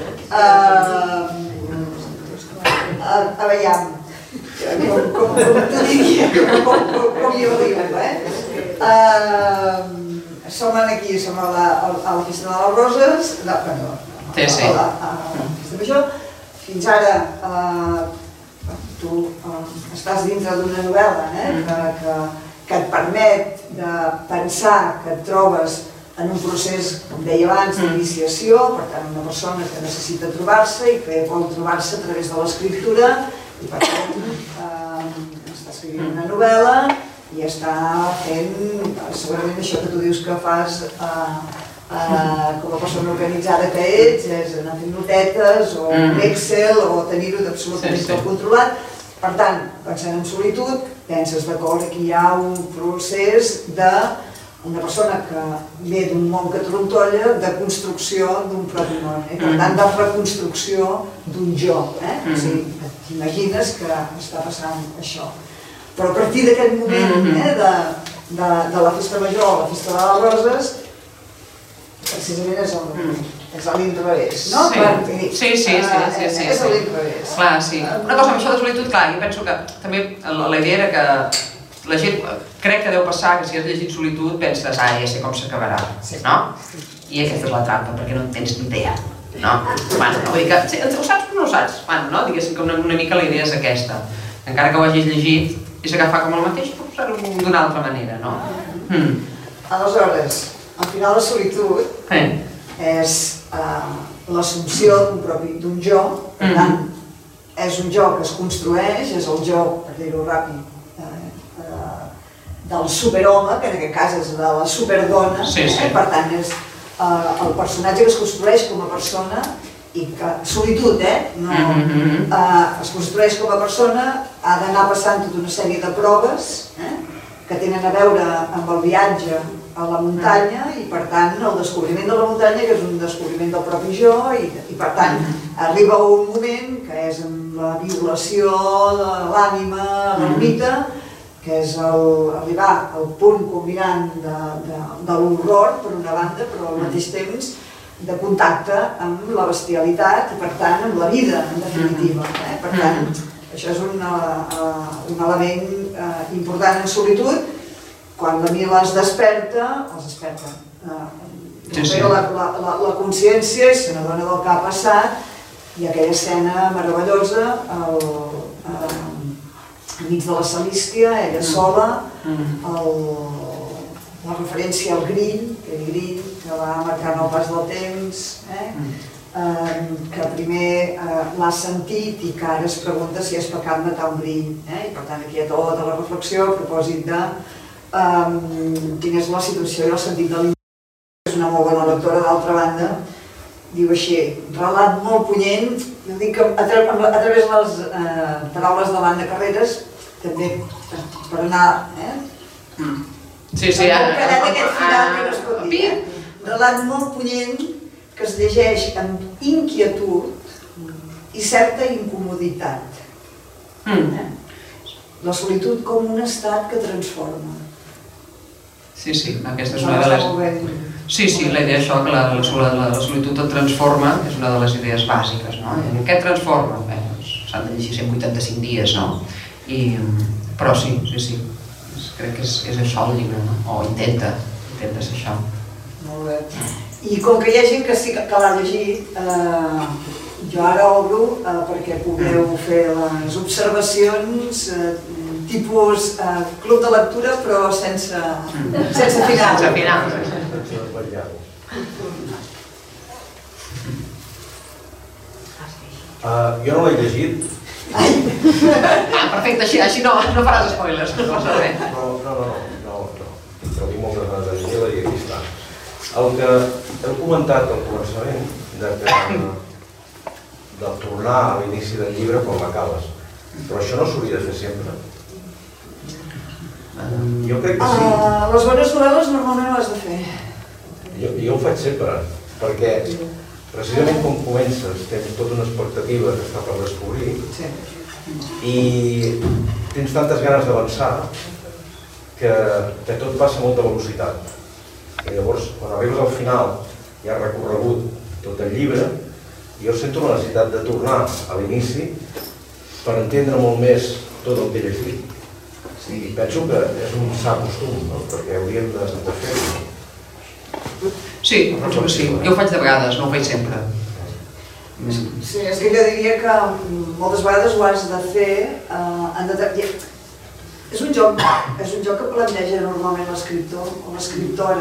A veure, com tu diria, com jo diu, som aquí, som a la festa de les roses, a la festa major. Fins ara tu estàs dintre d'una novel·la que et permet de pensar que et trobes en un procés, com deia abans, d'iniciació, per tant, una persona que necessita trobar-se i que vol trobar-se a través de l'escriptura i, per tant, està escrivint una novel·la i està fent, segurament això que tu dius que fas com a persona organitzada que ets, és anar fent notetes o un Excel o tenir-ho absolutament tot controlat. Per tant, pensant en solitud, penses d'acord que hi ha un procés d'una persona que ve d'un món que trontolla de construcció d'un propi món, per tant de reconstrucció d'un jo. O sigui, t'imagines que està passant això. Però a partir d'aquest moment de la festa major o la festa de les roses, precisament és a l'inrevés, no? Sí. És a l'inrevés. Clar, sí. Una cosa amb això de solitud, clar, jo penso que també la idea era que la gent, crec que deu passar que si has llegit solitud penses, ja sé com s'acabarà, no? I aquesta és la trampa, perquè no en tens ni idea, no? Bueno, vull dir que ho saps però no ho saps, no? Diguéssim que una mica la idea és aquesta. Encara que ho hagis llegit i s'agafa com el mateix, però posar-ho d'una altra manera, no? Aleshores, al final la solitud és l'assumpció d'un jo, per tant, és un jo que es construeix, és el jo, per dir-ho ràpid, del superhome, que en aquest cas és de la superdona, per tant és el personatge que es construeix com a persona i que, solitud, es construeix com a persona, ha d'anar passant tota una sèrie de proves que tenen a veure amb el viatge a la muntanya i, per tant, el descobriment de la muntanya, que és un descobriment del propi jo, i, per tant, arriba un moment que és amb la violació de l'ànima, l'ermita, que és arribar al punt culminant de l'horror, per una banda, però al mateix temps de contacte amb la bestialitat i, per tant, amb la vida, en definitiva. Per tant, això és un element important en solitud. Quan la Mila es desperta, la consciència i se n'adona del que ha passat i aquella escena meravellosa enmig de la Celístia, ella sola, la referència al grill, aquell grill que va marcant el pas del temps, que primer l'ha sentit i que ara es pregunta si és pecat matar un grill. I per tant aquí hi ha tota la reflexió a propòsit de quina és la situació i el sentit de l'individu. És una molt bona lectora, d'altra banda, diu així, relat molt punyent, jo dic que a través de les paraules de l'Anna Carreras, també per anar... Sí, ara... Aquest final que no es pot dir. Relat molt punyent que es llegeix amb inquietud i certa incomoditat. La solitud com un estat que transforma. Sí, aquesta és una de les... Sí, la idea això, que la solitud et transforma, és una de les idees bàsiques, no? En què et transforma? S'han de llegir 185 dies, no? Però sí, crec que és això el llibre, no? O intenta ser això. Molt bé. I com que hi ha gent que l'ha llegit, jo ara obro perquè pugueu fer les observacions tipus club de lectura, però sense final. Sense final. Jo no l'he llegit. Perfecte, així no faràs spoilers. No. Però tinc moltes ganes de llegir-la i aquí està. El que heu comentat al començament, de tornar a l'inici del llibre quan l'acabes. Però això no s'hauria de fer sempre. Jo crec que sí. Les bones novel·les normalment ho has de fer. Jo ho faig sempre, perquè precisament quan comences tens tota una expectativa que està per descobrir i tens tantes ganes d'avançar que tot passa a molta velocitat. I llavors, quan arribes al final i has recorregut tot el llibre, jo sento la necessitat de tornar a l'inici per entendre molt més tot el que he llegit. I penso que és un sa costum, perquè hauríem de fer-ho. Sí, penso que sí. Jo ho faig de vegades, no ho faig sempre. Sí, és que jo diria que moltes vegades ho has de fer. És un joc que planteja normalment l'escriptor o l'escriptora.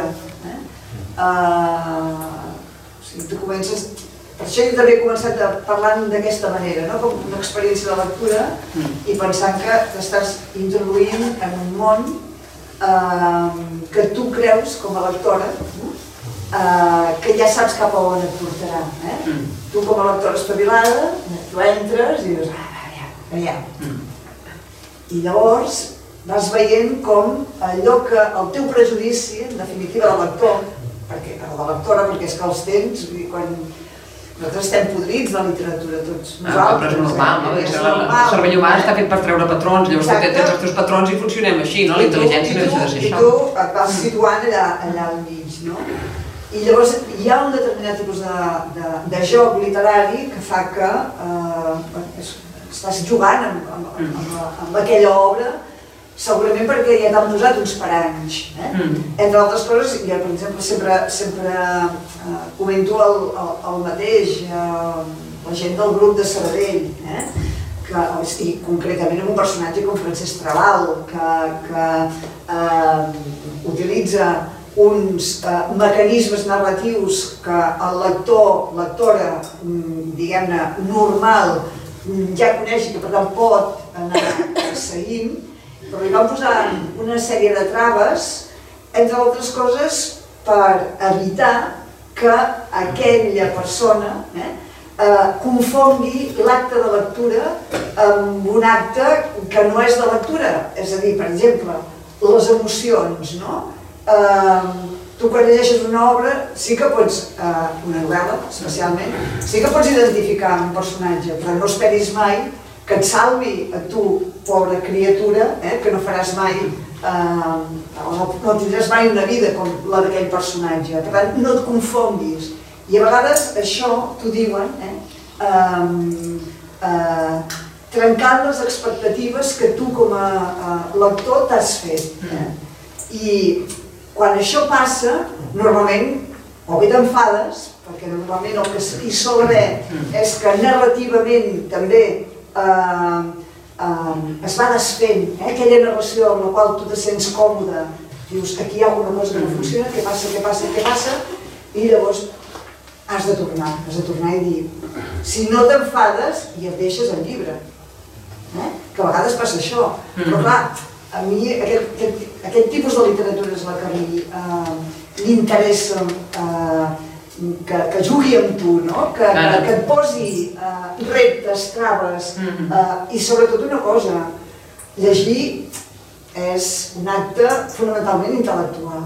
O sigui, tu comences... Per això jo també he començat parlant d'aquesta manera, com una experiència de lectura i pensant que t'estàs introduint en un món que tu creus, com a lectora, que ja saps cap a on et portarà. Tu, com a lectora espavilada, tu entres i dius, veiem. I llavors vas veient com allò que el teu prejudici, en definitiva de lector, perquè de la lectora, perquè és que els tens, quan nosaltres estem podrits de literatura tots nosaltres. Però és normal, no? El cervell humà està fet per treure patrons, llavors tu tens els teus patrons i funcionem així, no? La intel·ligència no deixa de ser això. I tu et vas situant allà al mig, no? I llavors hi ha un determinat tipus de joc literari que fa que estàs jugant amb aquella obra, segurament perquè ja t'han posat uns paranys. Entre altres coses, jo per exemple sempre comento el mateix, la gent del grup de Sabadell, i concretament amb un personatge com Francesc Trabal, que utilitza uns mecanismes narratius que el lector, lectora, diguem-ne, normal, ja coneix i que per tant pot anar seguint, però li van posar una sèrie de traves, entre altres coses, per evitar que aquella persona confongui l'acte de lectura amb un acte que no és de lectura. És a dir, per exemple, les emocions, no? Tu quan llegeixes una obra, sí que pots, una novel·la especialment, sí que pots identificar un personatge, però no esperis mai que et salvi a tu, pobra criatura, que no faràs mai, no tindràs mai una vida com la d'aquell personatge. Per tant, no et confonguis. I a vegades això t'ho diuen, trencant les expectatives que tu com a lector t'has fet. I quan això passa, normalment, o bé t'enfades, perquè normalment el que hi sol haver és que narrativament també es va desfent, aquella narració amb la qual tu te sents còmode, dius aquí hi ha alguna cosa que no funciona, què passa, i llavors has de tornar i dir, si no t'enfades i et deixes el llibre, que a vegades passa això, però clar, a mi aquest tipus de literatura és la que a mi m'interessa, que jugui amb tu, que et posi reptes, traves, i sobretot una cosa, llegir és un acte fonamentalment intel·lectual.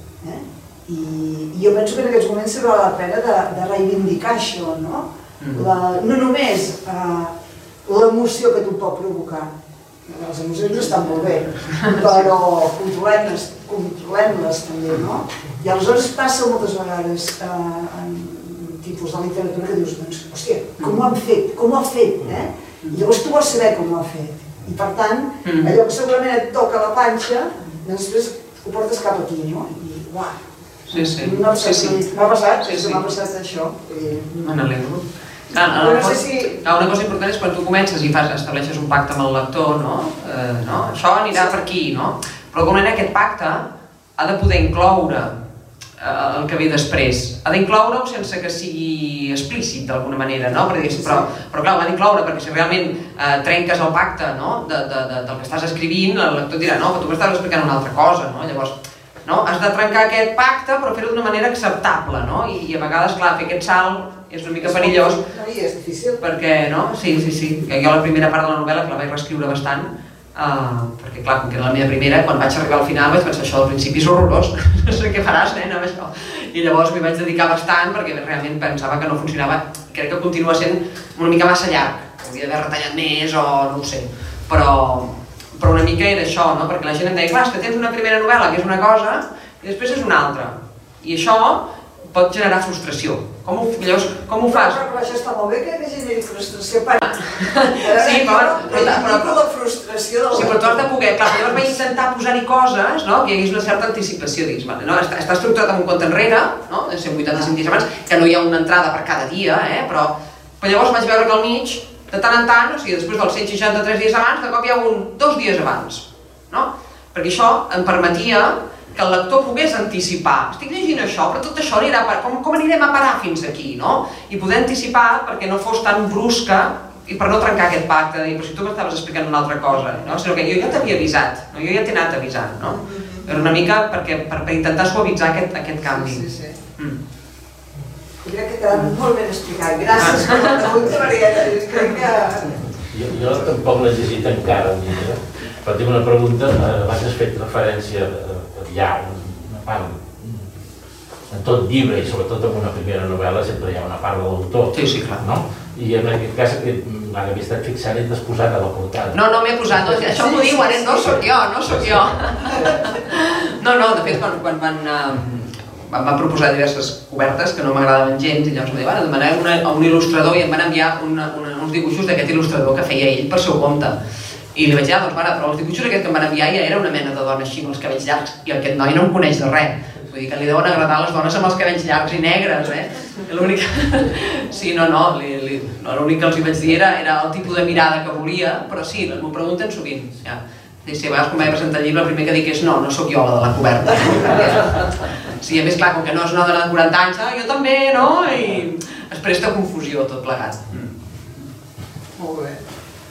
I jo penso que en aquests moments se val la pena de reivindicar això, no només l'emoció que tu pot provocar, les emocions estan molt bé, però controlem-les també, no? I aleshores passa moltes vegades en tipus de literatura que dius, doncs, hòstia, com ho han fet, com ho ha fet, I llavors tu vols saber com ho ha fet. I per tant, allò que segurament et toca la panxa, després ho portes cap aquí, no? I, uah, m'ha passat això. Me n'alegro. Una cosa important és quan tu comences i estableixes un pacte amb el lector, això anirà per aquí, però com aquest pacte ha de poder incloure el que ve després. Ha d'incloure-ho sense que sigui explícit d'alguna manera, però clar, ho ha d'incloure perquè si realment trenques el pacte del que estàs escrivint, el lector dirà, no, però tu m'estàs explicant una altra cosa, llavors has de trencar aquest pacte però fer-ho d'una manera acceptable, i a vegades, clar, fer aquest salt és una mica perillós. I és difícil. Perquè, sí, jo la primera part de la novel·la que la vaig reescriure bastant, perquè clar, com que era la meva primera, quan vaig arribar al final vaig pensar, això al principi és horrorós, no sé què faràs, amb això. I llavors m'hi vaig dedicar bastant perquè realment pensava que no funcionava, crec que continua sent una mica massa llarg, hauria d'haver retallat més o no ho sé, però una mica era això, perquè la gent em deia, clar, és que tens una primera novel·la que és una cosa i després és una altra, i això pot generar frustració. Llavors, com ho fas? Però això està molt bé que generi frustració. Sí, però la frustració... Sí, però tu has de poder... Clar, llavors vaig intentar posar-hi coses que hi hagués una certa anticipació. Està estructurat amb un compte enrere, de 185 dies abans, que no hi ha una entrada per cada dia, però llavors vaig veure que al mig, de tant en tant, o sigui, després dels 163 dies abans, de cop hi ha un 2 dies abans. Perquè això em permetia que el lector pogués anticipar. Estic llegint això, però tot això anirà com anirem a parar fins aquí, no? I poder anticipar perquè no fos tan brusca i per no trencar aquest pacte, de dir, però si tu m'estaves explicant una altra cosa, no? Sinó que jo ja t'havia avisat, no? Jo ja t'he anat avisant, no? Era una mica per intentar suavitzar aquest canvi. Jo crec que t'ha molt ben explicat. Gràcies per la pregunta, Marieta. Jo tampoc l'he llegit encara, el llibre, però tinc una pregunta. Abans has fet referència, hi ha una part, en tot llibre i sobretot en una primera novel·la sempre hi ha una part de l'autor. Sí, clar. I en aquest cas, m'havia estat fixant i t'has posat a la portada. No m'he posat, això m'ho diuen, no sóc jo. No, de fet, quan van proposar diverses cobertes que no m'agradaven gens i llavors em van demanar a un il·lustrador i em van enviar uns dibuixos d'aquest il·lustrador que feia ell per seu compte. I li vaig dir, doncs mare, però els dibuixos aquests que em van enviar ja era una mena de dona així amb els cabells llargs i aquest noi no em coneix de res. Vull dir que li deuen agradar les dones amb els cabells llargs i negres, L'únic... Sí, l'únic que els hi vaig dir era el tipus de mirada que volia, però sí, m'ho pregunten sovint. Sí, a vegades quan vaig presentar el llibre el primer que dic és no sóc jo la de la coberta. Sí, a més clar, com que no és una dona de 40 anys, jo també, no? I es presta confusió tot plegat. Molt bé.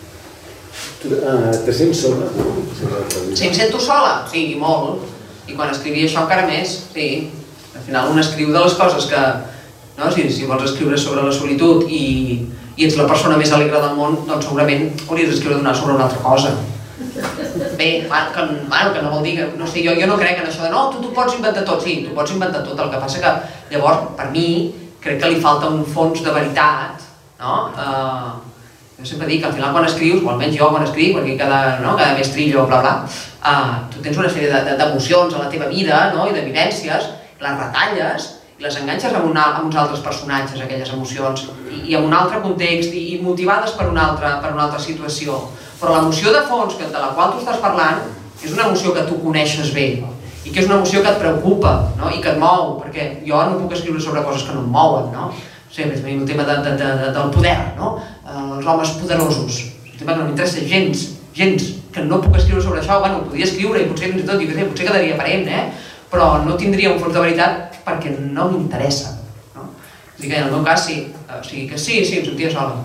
Te sents sola? Sí, em sento sola? Sí, molt. I quan escrivia això encara més, sí. Al final un escriu de les coses que... Si vols escriure sobre la solitud i ets la persona més alegre del món, doncs segurament hauries d'escriure sobre una altra cosa. Bé, que no vol dir que... No sé, jo no crec en això de no, tu pots inventar tot. Sí, tu pots inventar tot, el que passa que llavors, per mi, crec que li falta un fons de veritat, no? Jo sempre dic que al final quan escrius, o almenys jo quan escric, perquè cada mes trillo, bla bla, tu tens una sèrie d'emocions a la teva vida i de vivències, les retalles i les enganxes amb uns altres personatges, aquelles emocions, i en un altre context, i motivades per una altra situació. Però l'emoció de fons de la qual tu estàs parlant és una emoció que tu coneixes bé i que és una emoció que et preocupa i que et mou, perquè jo no puc escriure sobre coses que no em mouen, no? El tema del poder, els homes poderosos, un tema que no m'interessa gens, que no puc escriure sobre això, ho podria escriure i potser fins i tot, potser quedaria aparent, però no tindria un fons de veritat perquè no m'interessa. És a dir que en el meu cas sí, o sigui que sí, em sentia sola.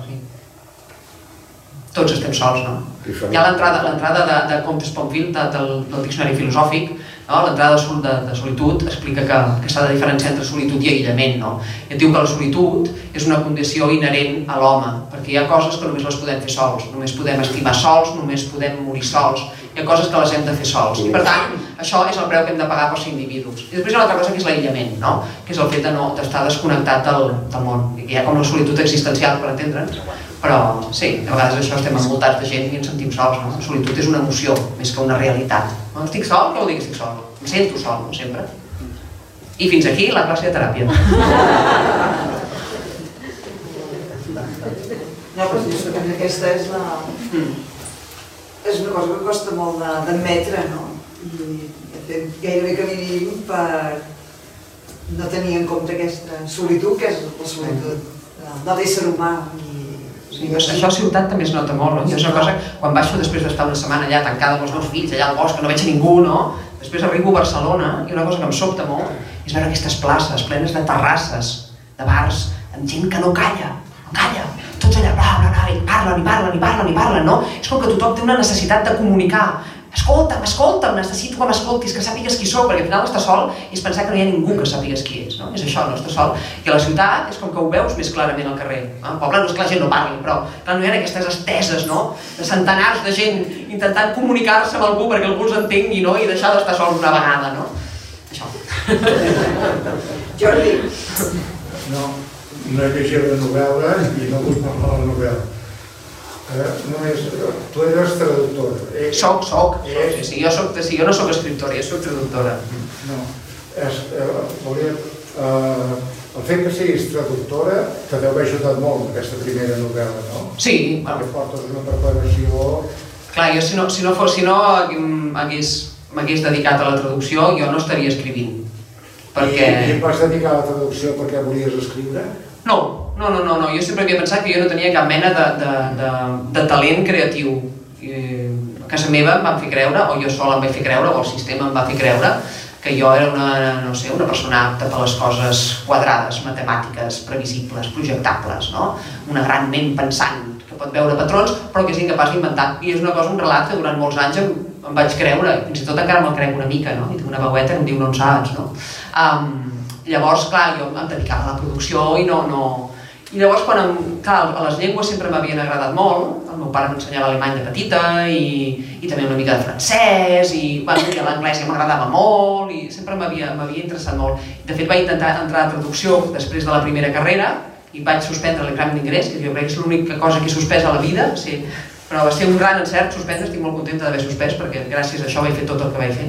Tots estem sols, no? Hi ha l'entrada de Comte Sponville del diccionari filosòfic, l'entrada de solitud explica que s'ha de diferenciar entre solitud i aïllament, no? I et diu que la solitud és una condició inherent a l'home, perquè hi ha coses que només les podem fer sols, només podem estimar sols, només podem morir sols, hi ha coses que les hem de fer sols. I per tant, això és el preu que hem de pagar per ser individus. I després hi ha una altra cosa que és l'aïllament, no? Que és el fet d'estar desconnectat del món. Hi ha com la solitud existencial, per entendre'ns, però sí, a vegades això estem envoltats de gent i ens sentim sols, no? La solitud és una emoció, més que una realitat. Estic sol? Què vol dir que estic sol? Em sento sol, no sempre. I fins aquí la classe de teràpia. No, però justament aquesta és una cosa que costa molt d'admetre, no? I gairebé que vivim per no tenir en compte aquesta solitud, que és la solitud de l'ésser humà. Sí, això a ciutat també es nota molt, no? Jo és una cosa, quan baixo després d'estar una setmana allà tancada amb els meus fills, allà al bosc, que no veig a ningú, no? Després arribo a Barcelona i una cosa que em sobta molt és veure aquestes places plenes de terrasses, de bars, amb gent que no calla, tots allà, i parlen, no? És com que tothom té una necessitat de comunicar. Escolta'm, necessito que m'escoltis, que sàpigues qui sóc, perquè al final estar sol és pensar que no hi ha ningú que sàpigues qui és, no? És això, no estar sol. I a la ciutat és com que ho veus més clarament al carrer. Al poble no és que la gent no parli, però no hi ha aquestes esteses, no? De centenars de gent intentant comunicar-se amb algú perquè algú els entengui, no? I deixar d'estar sols una vegada, no? Això. Jordi. No he llegit la novel·la i no vull parlar de la novel·la. Tu eres traductora. Soc. Jo no soc escriptora, jo soc traductora. No, el fet que siguis traductora te deu haver ajudat molt en aquesta primera novel·la, no? Sí. Perquè portes una preparació... Clar, jo si no m'hagués dedicat a la traducció, jo no estaria escrivint. I et vas dedicar a la traducció perquè volies escriure? No, jo sempre havia pensat que jo no tenia cap mena de talent creatiu. A casa meva em van fer creure, o jo sola em vaig fer creure, o el sistema em va fer creure, que jo era una persona apta per les coses quadrades, matemàtiques, previsibles, projectables, no? Una gran ment pensant que pot veure patrons però que és incapaç d'inventar. I és una cosa, un relat que durant molts anys em vaig creure, fins i tot encara me'l crec una mica, no? I tinc una veueta que em diu no en saps, no? Llavors, clar, jo em dedicava a la producció i I llavors, clar, a les llengües sempre m'havien agradat molt. El meu pare m'ensenyava alemany de petita i també una mica de francès i l'anglès ja m'agradava molt i sempre m'havia interessat molt. De fet, vaig intentar entrar a traducció després de la primera carrera i vaig suspendre l'examen d'ingrés, que jo crec que és l'única cosa que he suspès a la vida, però va ser un gran encert suspendre, estic molt contenta d'haver suspès perquè gràcies a això vaig fer tot el que vaig fer.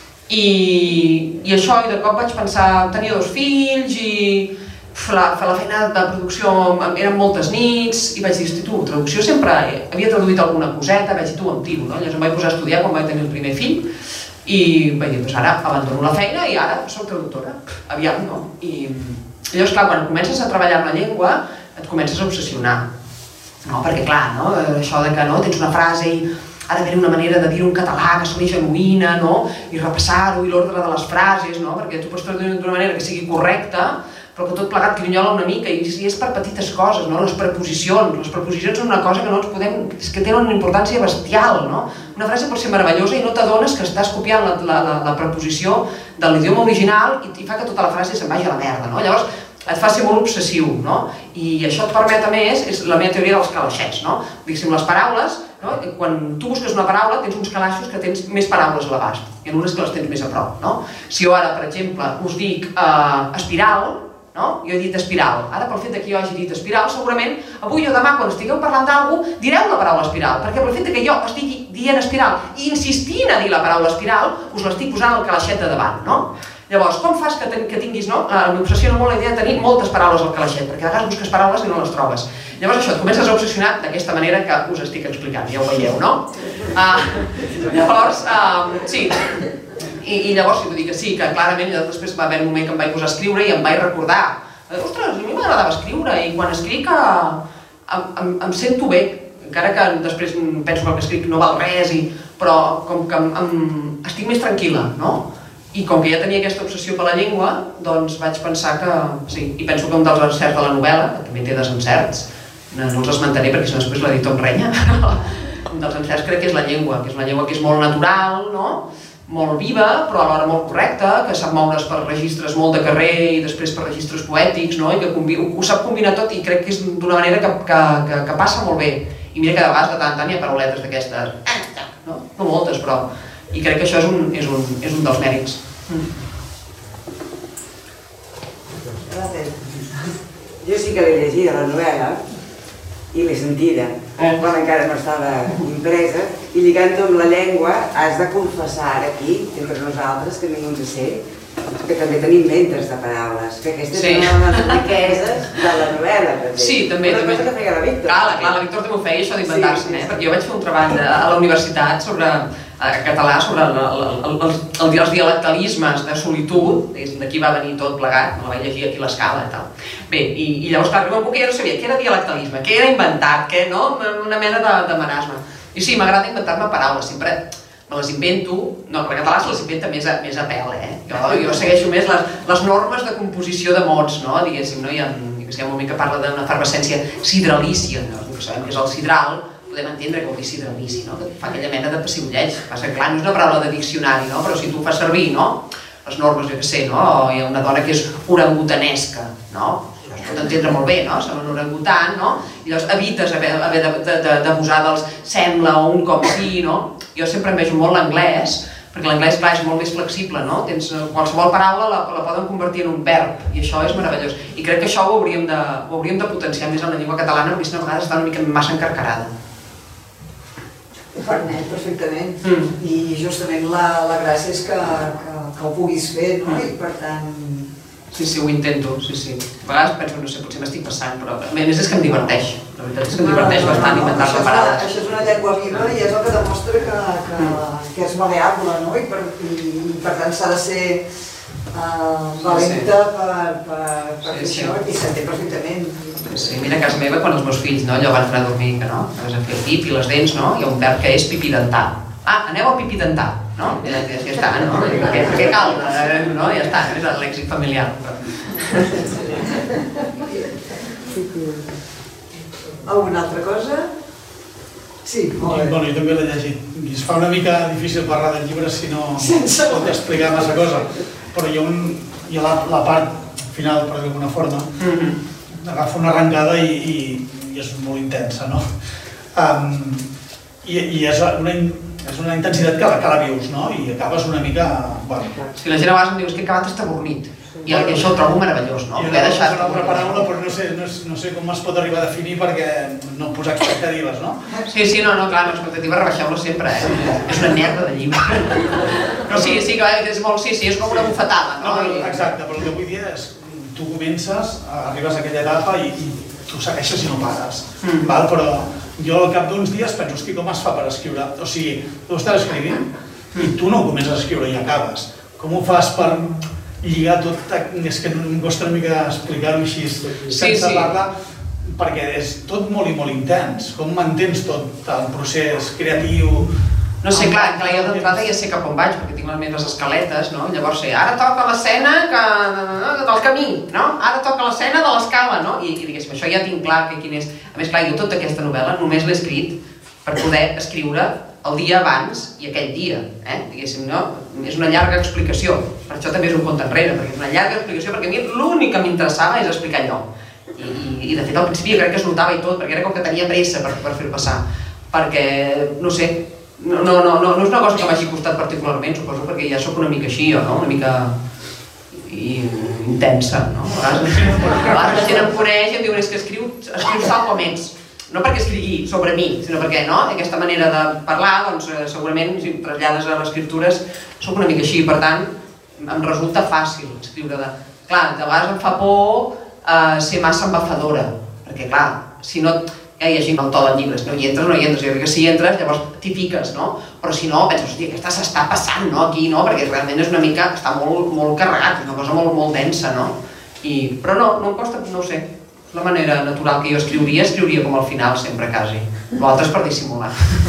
I això, i de cop vaig pensar, tenia 2 fills i la feina de producció eren moltes nits i vaig dir, hosti tu, traducció sempre havia traduït alguna coseta, vaig dir tu em tiro, no? Llavors em vaig posar a estudiar quan vaig tenir el primer fill i vaig dir, doncs ara abandono la feina i ara soc traductora, aviam, no? I llavors, clar, quan comences a treballar amb la llengua et comences a obsessionar, no? Perquè clar, no? Això de que tens una frase i ha d'haver una manera de dir-ho en català que sigui genuïna, no? I repassar-ho i l'ordre de les frases, no? Perquè tu pots traduir d'una manera que sigui correcta però que tot plegat grinyola una mica i és per petites coses, no? Les preposicions són una cosa que no ens podem... és que tenen una importància bestial, no? Una frase pot ser meravellosa i no t'adones que estàs copiant la preposició de l'idioma original i fa que tota la frase se'n vagi a la merda, no? Llavors et fa ser molt obsessiu, no? I això et permet, a més, és la meva teoria dels calaixets, no? Diguéssim, les paraules, quan tu busques una paraula tens uns calaixos que tens més paraules a l'abast i en unes que les tens més a prop, no? Si jo ara, per exemple, us dic espiral, jo he dit espiral, ara pel fet que jo hagi dit espiral, segurament avui o demà quan estigueu parlant d'algú direu la paraula espiral, perquè pel fet que jo estigui dient espiral i insistint a dir la paraula espiral, us l'estic posant al calaixet de davant, no? Llavors, com fas que tinguis, no? M'obsessiona molt la idea de tenir moltes paraules al calaixet, perquè a vegades busques paraules i no les trobes. Llavors això, et comences a obsessionar d'aquesta manera que us estic explicant, ja ho veieu, no? Llavors, sí. I llavors, vull dir que sí, que clarament després va haver un moment que em vaig posar a escriure i em vaig recordar ostres, a mi m'agradava escriure i quan escric em sento bé, encara que després penso que el que escric no val res, però com que estic més tranquil·la, no? I com que ja tenia aquesta obsessió per la llengua, doncs vaig pensar que sí, i penso que un dels encerts de la novel·la, que també té desencerts, no els esmentaré perquè després l'editor em renya, un dels encerts crec que és la llengua, que és una llengua que és molt natural, no? Molt viva, però alhora molt correcta, que sap moure's per registres molt de carrer i després per registres poètics, no? I que ho sap combinar tot i crec que és d'una manera que passa molt bé. I mira que de vegades de tant en tant hi ha parauletes d'aquestes, no moltes, però... I crec que això és un dels mèrits. Jo sí que l'he llegida, la novel·la, i l'he sentida, quan encara no estava impresa, i lligant-ho amb la llengua has de confessar ara aquí, entre nosaltres, que ningú ens sé, que també tenim mentes de paraules, que aquestes són les riqueses de la novel·la, també. Sí, també. Una cosa que feia la Víctor. Clar, la Víctor també ho feia, això d'inventar-se, perquè jo vaig fer un treball a la universitat sobre català, sobre els dialectalismes de solitud, d'aquí va venir tot plegat, me la vaig llegir aquí a l'Escala i tal. Bé, i llavors, clar, arriba un punt que ja no sabia què era dialectalisme, què era inventat, què no, una mena de marasme. I sí, m'agrada inventar-me paraules, sempre me les invento, no, per català se les inventa més a pèl, jo segueixo més les normes de composició de mots, no, diguéssim, no, hi ha un moment que parla d'una efervescència sidralícia, que sabem que és el sidral, podem entendre que vol dir sidralici, que fa aquella mena de pessigolleig. Passa que clar, no és una paraula de diccionari, però si tu fas servir les normes, jo què sé, hi ha una dona que és orangutanesca, es pot entendre molt bé, sembla un orangutan, i llavors evites haver d'abusar dels sembla o un com sí, jo sempre em vejo molt l'anglès, perquè l'anglès, clar, és molt més flexible, qualsevol paraula la poden convertir en un verb, i això és meravellós. I crec que això ho hauríem de potenciar més en la llengua catalana, perquè si no a vegades està una mica massa encarcarada. Ho permet perfectament, i justament la gràcia és que ho puguis fer, i per tant... Sí, ho intento, sí. A vegades penso, no sé, potser m'estic passant, però a més és que em diverteix, la veritat és que em diverteix bastant inventar-me paraules. Això és una llengua viva i és el que demostra que és maleable, i per tant s'ha de ser valenta per fer això, i s'entén perfectament. Sí, mira a casa meva quan els meus fills, allò abans d'anar a dormir, que vas a fer el pip i les dents, hi ha un verb que és pipidentar. Aneu a pipidentar. no? Ja està, no? Per què cal? No? Ja està, és l'èxit familiar. Alguna altra cosa? Sí, molt bé. Bueno, jo també l'he llegit. I es fa una mica difícil parlar del llibre si no pot explicar massa cosa. Però hi ha la part final, per dir d'alguna forma, agafa una arrencada i és molt intensa, no? I és una intensitat que la vius, no? I acabes una mica... Si la gent a vegades em diu que he acabat estabornit. I això ho trobo meravellós, no? I és una altra paraula, però no sé com es pot arribar a definir perquè no posar expectatives, no? Sí, no, clar, l'expectativa rebaixeu-la sempre, És una merda de llibre. No, sí, clar, és molt, sí, és com una bufetada, no? Exacte, però el que vull dir és, tu comences, arribes a aquella etapa i tu segueixes i no pares, però jo al cap d'uns dies penso, hosti, com es fa per escriure? O sigui, tu estàs escrivint i tu no comences a escriure i acabes. Com ho fas per lligar tot, és que em costa una mica explicar-ho així sense parlar, perquè és tot molt i molt intens. Com mantens tot el procés creatiu? No sé, clar, jo d'entrada ja sé cap on vaig, perquè tinc les meves escaletes, no? Llavors sé, ara toca l'escena del camí, no? Ara toca l'escena de l'escala, no? I diguéssim, això ja tinc clar quin és. A més, clar, jo tota aquesta novel·la només l'he escrit per poder escriure el dia abans i aquell dia, diguéssim, no? És una llarga explicació, per això també és un compte enrere, perquè és una llarga explicació, perquè a mi l'únic que m'interessava és explicar allò. I de fet al principi crec que es notava i tot, perquè era com que tenia pressa per fer-ho passar, perquè, no sé, no és una cosa que m'hagi costat particularment, suposo, perquè ja sóc una mica així, no? Una mica intensa, no? A vegades la gent em coneix i em diu que escrius tal com ets. No perquè escrigui sobre mi, sinó perquè aquesta manera de parlar, doncs segurament si em trasllades a les escriptures soc una mica així, per tant em resulta fàcil escriure de... Clar, de vegades em fa por ser massa embafadora, perquè clar, si no hi ha gent al to del llibre, si no hi entres, jo crec que si hi entres llavors t'hi fiques, no? Però si no, penses, hòstia, aquesta s'està passant, no? Aquí, no? Perquè realment és una mica, està molt carregat, és una cosa molt densa, no? Però no em costa, no ho sé. La manera natural que jo escriuria com al final, sempre, quasi. L'altre és per dissimular.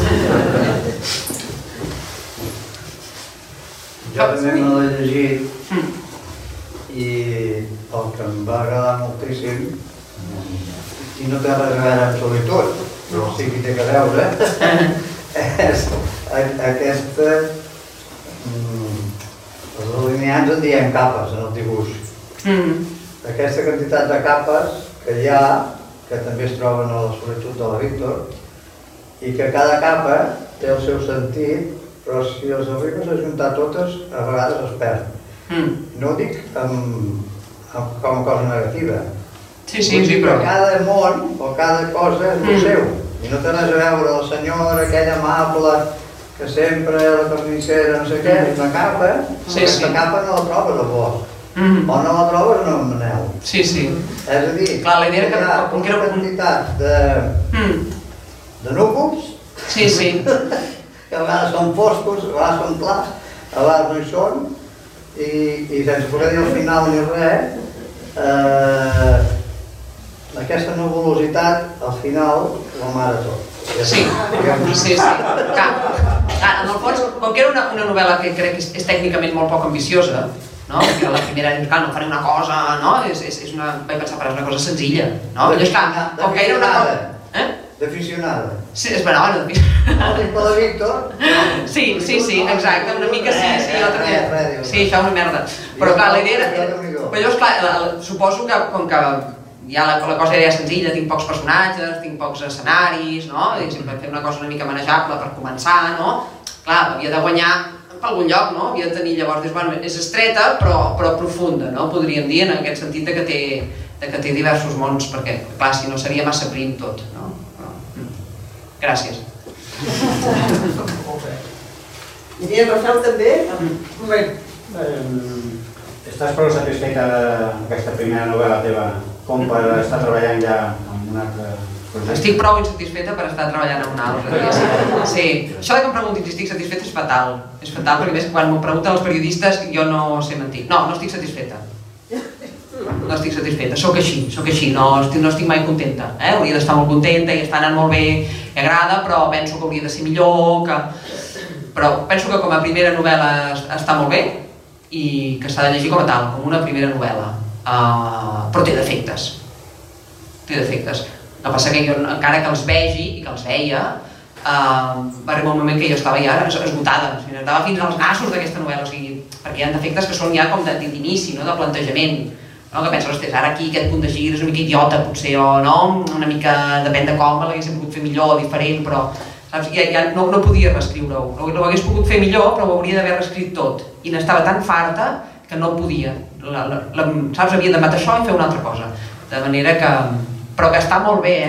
Jo també me l'he llegit i el que em va agradar moltíssim, i no té res a veure amb solitud, però sí que té que veure, és aquesta... Els delineants en diem capes en el dibuix. Aquesta quantitat de capes que hi ha, que també es troben a la solitud de la Víctor, i que cada capa té el seu sentit, però si els arribes a juntar totes, a vegades es perd. No ho dic com a cosa negativa. Sí, però... Cada món o cada cosa és el seu, i no té res a veure la senyora, aquella amable, que sempre la carnissera, no sé què, és una capa, aquesta capa no la trobes al bosc. O no la trobes en el Manel. Sí. És a dir, hi ha una quantitat de núvols, que a vegades són foscos, a vegades són clars, a vegades no hi són, i sense poder dir al final ni res, aquesta nuvolositat, al final, la mare tot. Sí. Clar, en el fons, com que era una novel·la que crec que és tècnicament molt poc ambiciosa, perquè la primera dius, no faré una cosa, vaig pensar, però és una cosa senzilla, no? Com que era una cosa... D'aficionada. Sí, és bona, d'aficionada. No dic per la Víctor. Sí, exacte, una mica sí, jo també. Sí, això és una merda. Però clar, la idea era... Però jo, esclar, suposo que com que ja la cosa era senzilla, tinc pocs personatges, tinc pocs escenaris, no? Per fer una cosa una mica manejable per començar, no? Clar, havia de guanyar per algun lloc, no? Havia de tenir llavors, bueno, és estreta però profunda, no? Podríem dir, en aquest sentit que té diversos mons, perquè, clar, si no seria massa prim tot, no? Gràcies. I havia Rafael també? Estàs prou satisfeta d'aquesta primera novel·la teva com per estar treballant ja en una altra... Estic prou insatisfeta per estar treballant en una altra. Sí, això que em preguntin si estic satisfeta és fatal. És fatal perquè, a més, quan m'ho pregunten els periodistes jo no sé mentir. No estic satisfeta. No estic satisfeta, sóc així, no estic mai contenta. Hauria d'estar molt contenta i està anant molt bé, m'agrada, però penso que hauria de ser millor, que... Però penso que com a primera novel·la està molt bé i que s'ha de llegir com a tal, com una primera novel·la. Però té defectes. Té defectes. El que passa que jo, encara que els vegi i que els veia, va arribar un moment que jo estava ja esgotada, estava fins als nassos d'aquesta novel·la, perquè hi ha defectes que són ja com d'inici, de plantejament, que penses, ostres, ara aquí aquest punt de gir és una mica idiota potser, o no, una mica depèn de com l'haguéssim pogut fer millor o diferent, però ja no podia reescriure-ho, ho hagués pogut fer millor però ho hauria d'haver reescrit tot i n'estava tan farta que no podia, saps, havia de matar això i fer una altra cosa, de manera que, però que està molt bé,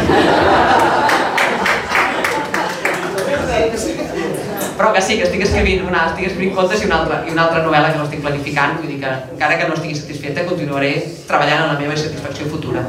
però que sí, que estic escrivint contes i una altra novel·la que l'estic planificant, vull dir que encara que no estigui satisfeta continuaré treballant en la meva satisfacció futura.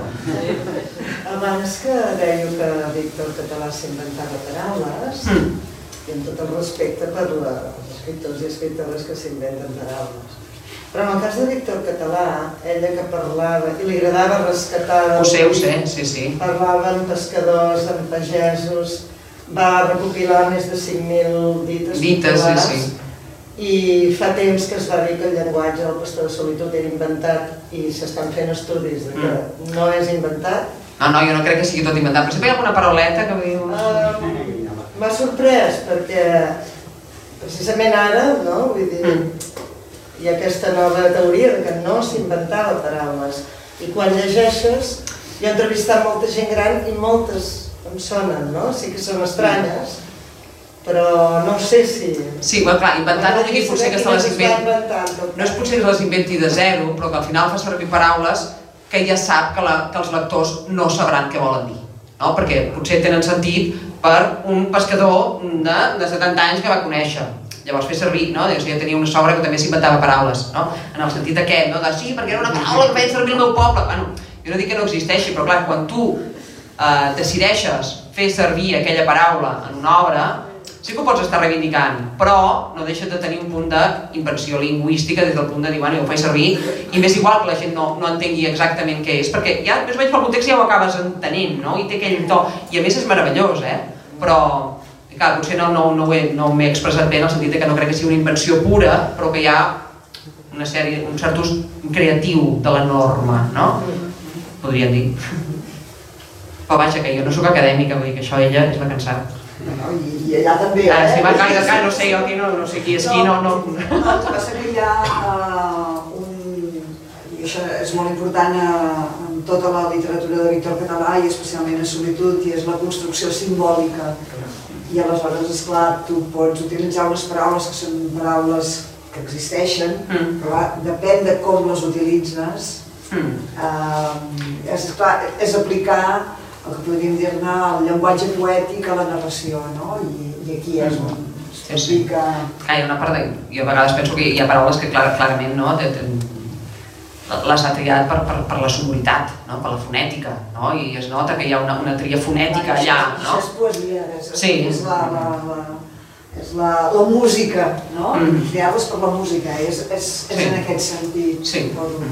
Abans que dèieu que Víctor Català s'inventava paraules, i amb tot el respecte per els escriptors i escriptores que s'inventen paraules. Però en el cas de Víctor Català, ella que parlava, i li agradava rescatar... Ho sé, sí. Parlava amb pescadors, amb pagesos, va recopilar més de 5.000 dites populars i fa temps que es va dir que el llenguatge del Pastor de Solitud era inventat i s'estan fent estudis de que no és inventat. No, jo no crec que sigui tot inventat, però sempre hi ha alguna parauleta que diu... M'ha sorprès perquè precisament ara, vull dir, hi ha aquesta nova teoria que no s'inventava paraules i quan llegeixes, jo he entrevistat molta gent gran i moltes em sonen, no? Sí que són estranyes, però no sé si... Sí, clar, inventar no digui potser que se les inventi... No és potser que les inventi de zero, però que al final fa servir paraules que ja sap que els lectors no sabran què volen dir, no? Perquè potser tenen sentit per un pescador de 70 anys que va conèixer. Llavors fer servir, no? Jo tenia una sogra que també s'inventava paraules, no? En el sentit aquest, no? De sí, perquè era una paraula que feia servir el meu poble. Bueno, jo no dic que no existeixi, però clar, quan tu decideixes fer servir aquella paraula en una obra, sí que ho pots estar reivindicant, però no deixes de tenir un punt d'invenció lingüística des del punt de dir, bueno, jo ho faig servir, i m'és igual que la gent no entengui exactament què és, perquè ja més o menys pel context ja ho acabes entenent, no? I té aquell to, i a més és meravellós, però clar, potser no m'he expressat bé en el sentit que no crec que sigui una invenció pura, però que hi ha un cert ús creatiu de la norma, no? Podríem dir. Però vaja, que jo no soc acadèmica, vull dir que això ella és la que en sap. I allà també, Sí, va, no sé, jo aquí no sé qui és qui, no... El que passa que hi ha i això és molt important en tota la literatura de Víctor Català i especialment a Solitud, i és la construcció simbòlica. I aleshores, esclar, tu pots utilitzar unes paraules que són paraules que existeixen, però depèn de com les utilitzes. És aplicar el que podríem dir-ne el llenguatge poètic a la narració, no? I aquí és on s'aplica... Hi ha una part de... Jo a vegades penso que hi ha paraules que clarament les ha triat per la sonoritat, per la fonètica, i es nota que hi ha una tria fonètica allà. Això és poesia, és la música, no? Triar-les per la música, és en aquest sentit.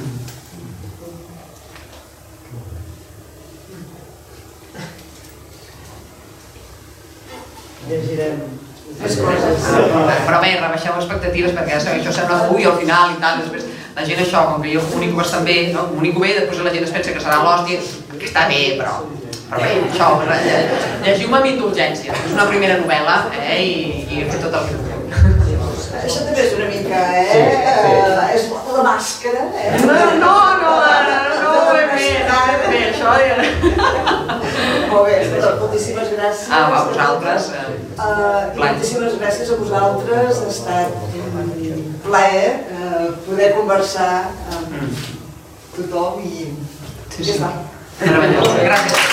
Llegirem més coses. Però bé, rebaixeu expectatives perquè això sembla ui al final i tal, després la gent això, com que jo comunico bastant bé, comunico bé, després la gent es pensa que serà l'hòstia, que està bé, però bé, això, llegiu-me amb indulgència, és una primera novel·la i he fet tot el que puc. Això també és una mica, és la màscara, No ho he fet, això... Molt bé, moltíssimes gràcies. A vosaltres. Moltíssimes gràcies a vosaltres, ha estat plaer poder conversar amb tothom i ja està. Meravellós, gràcies.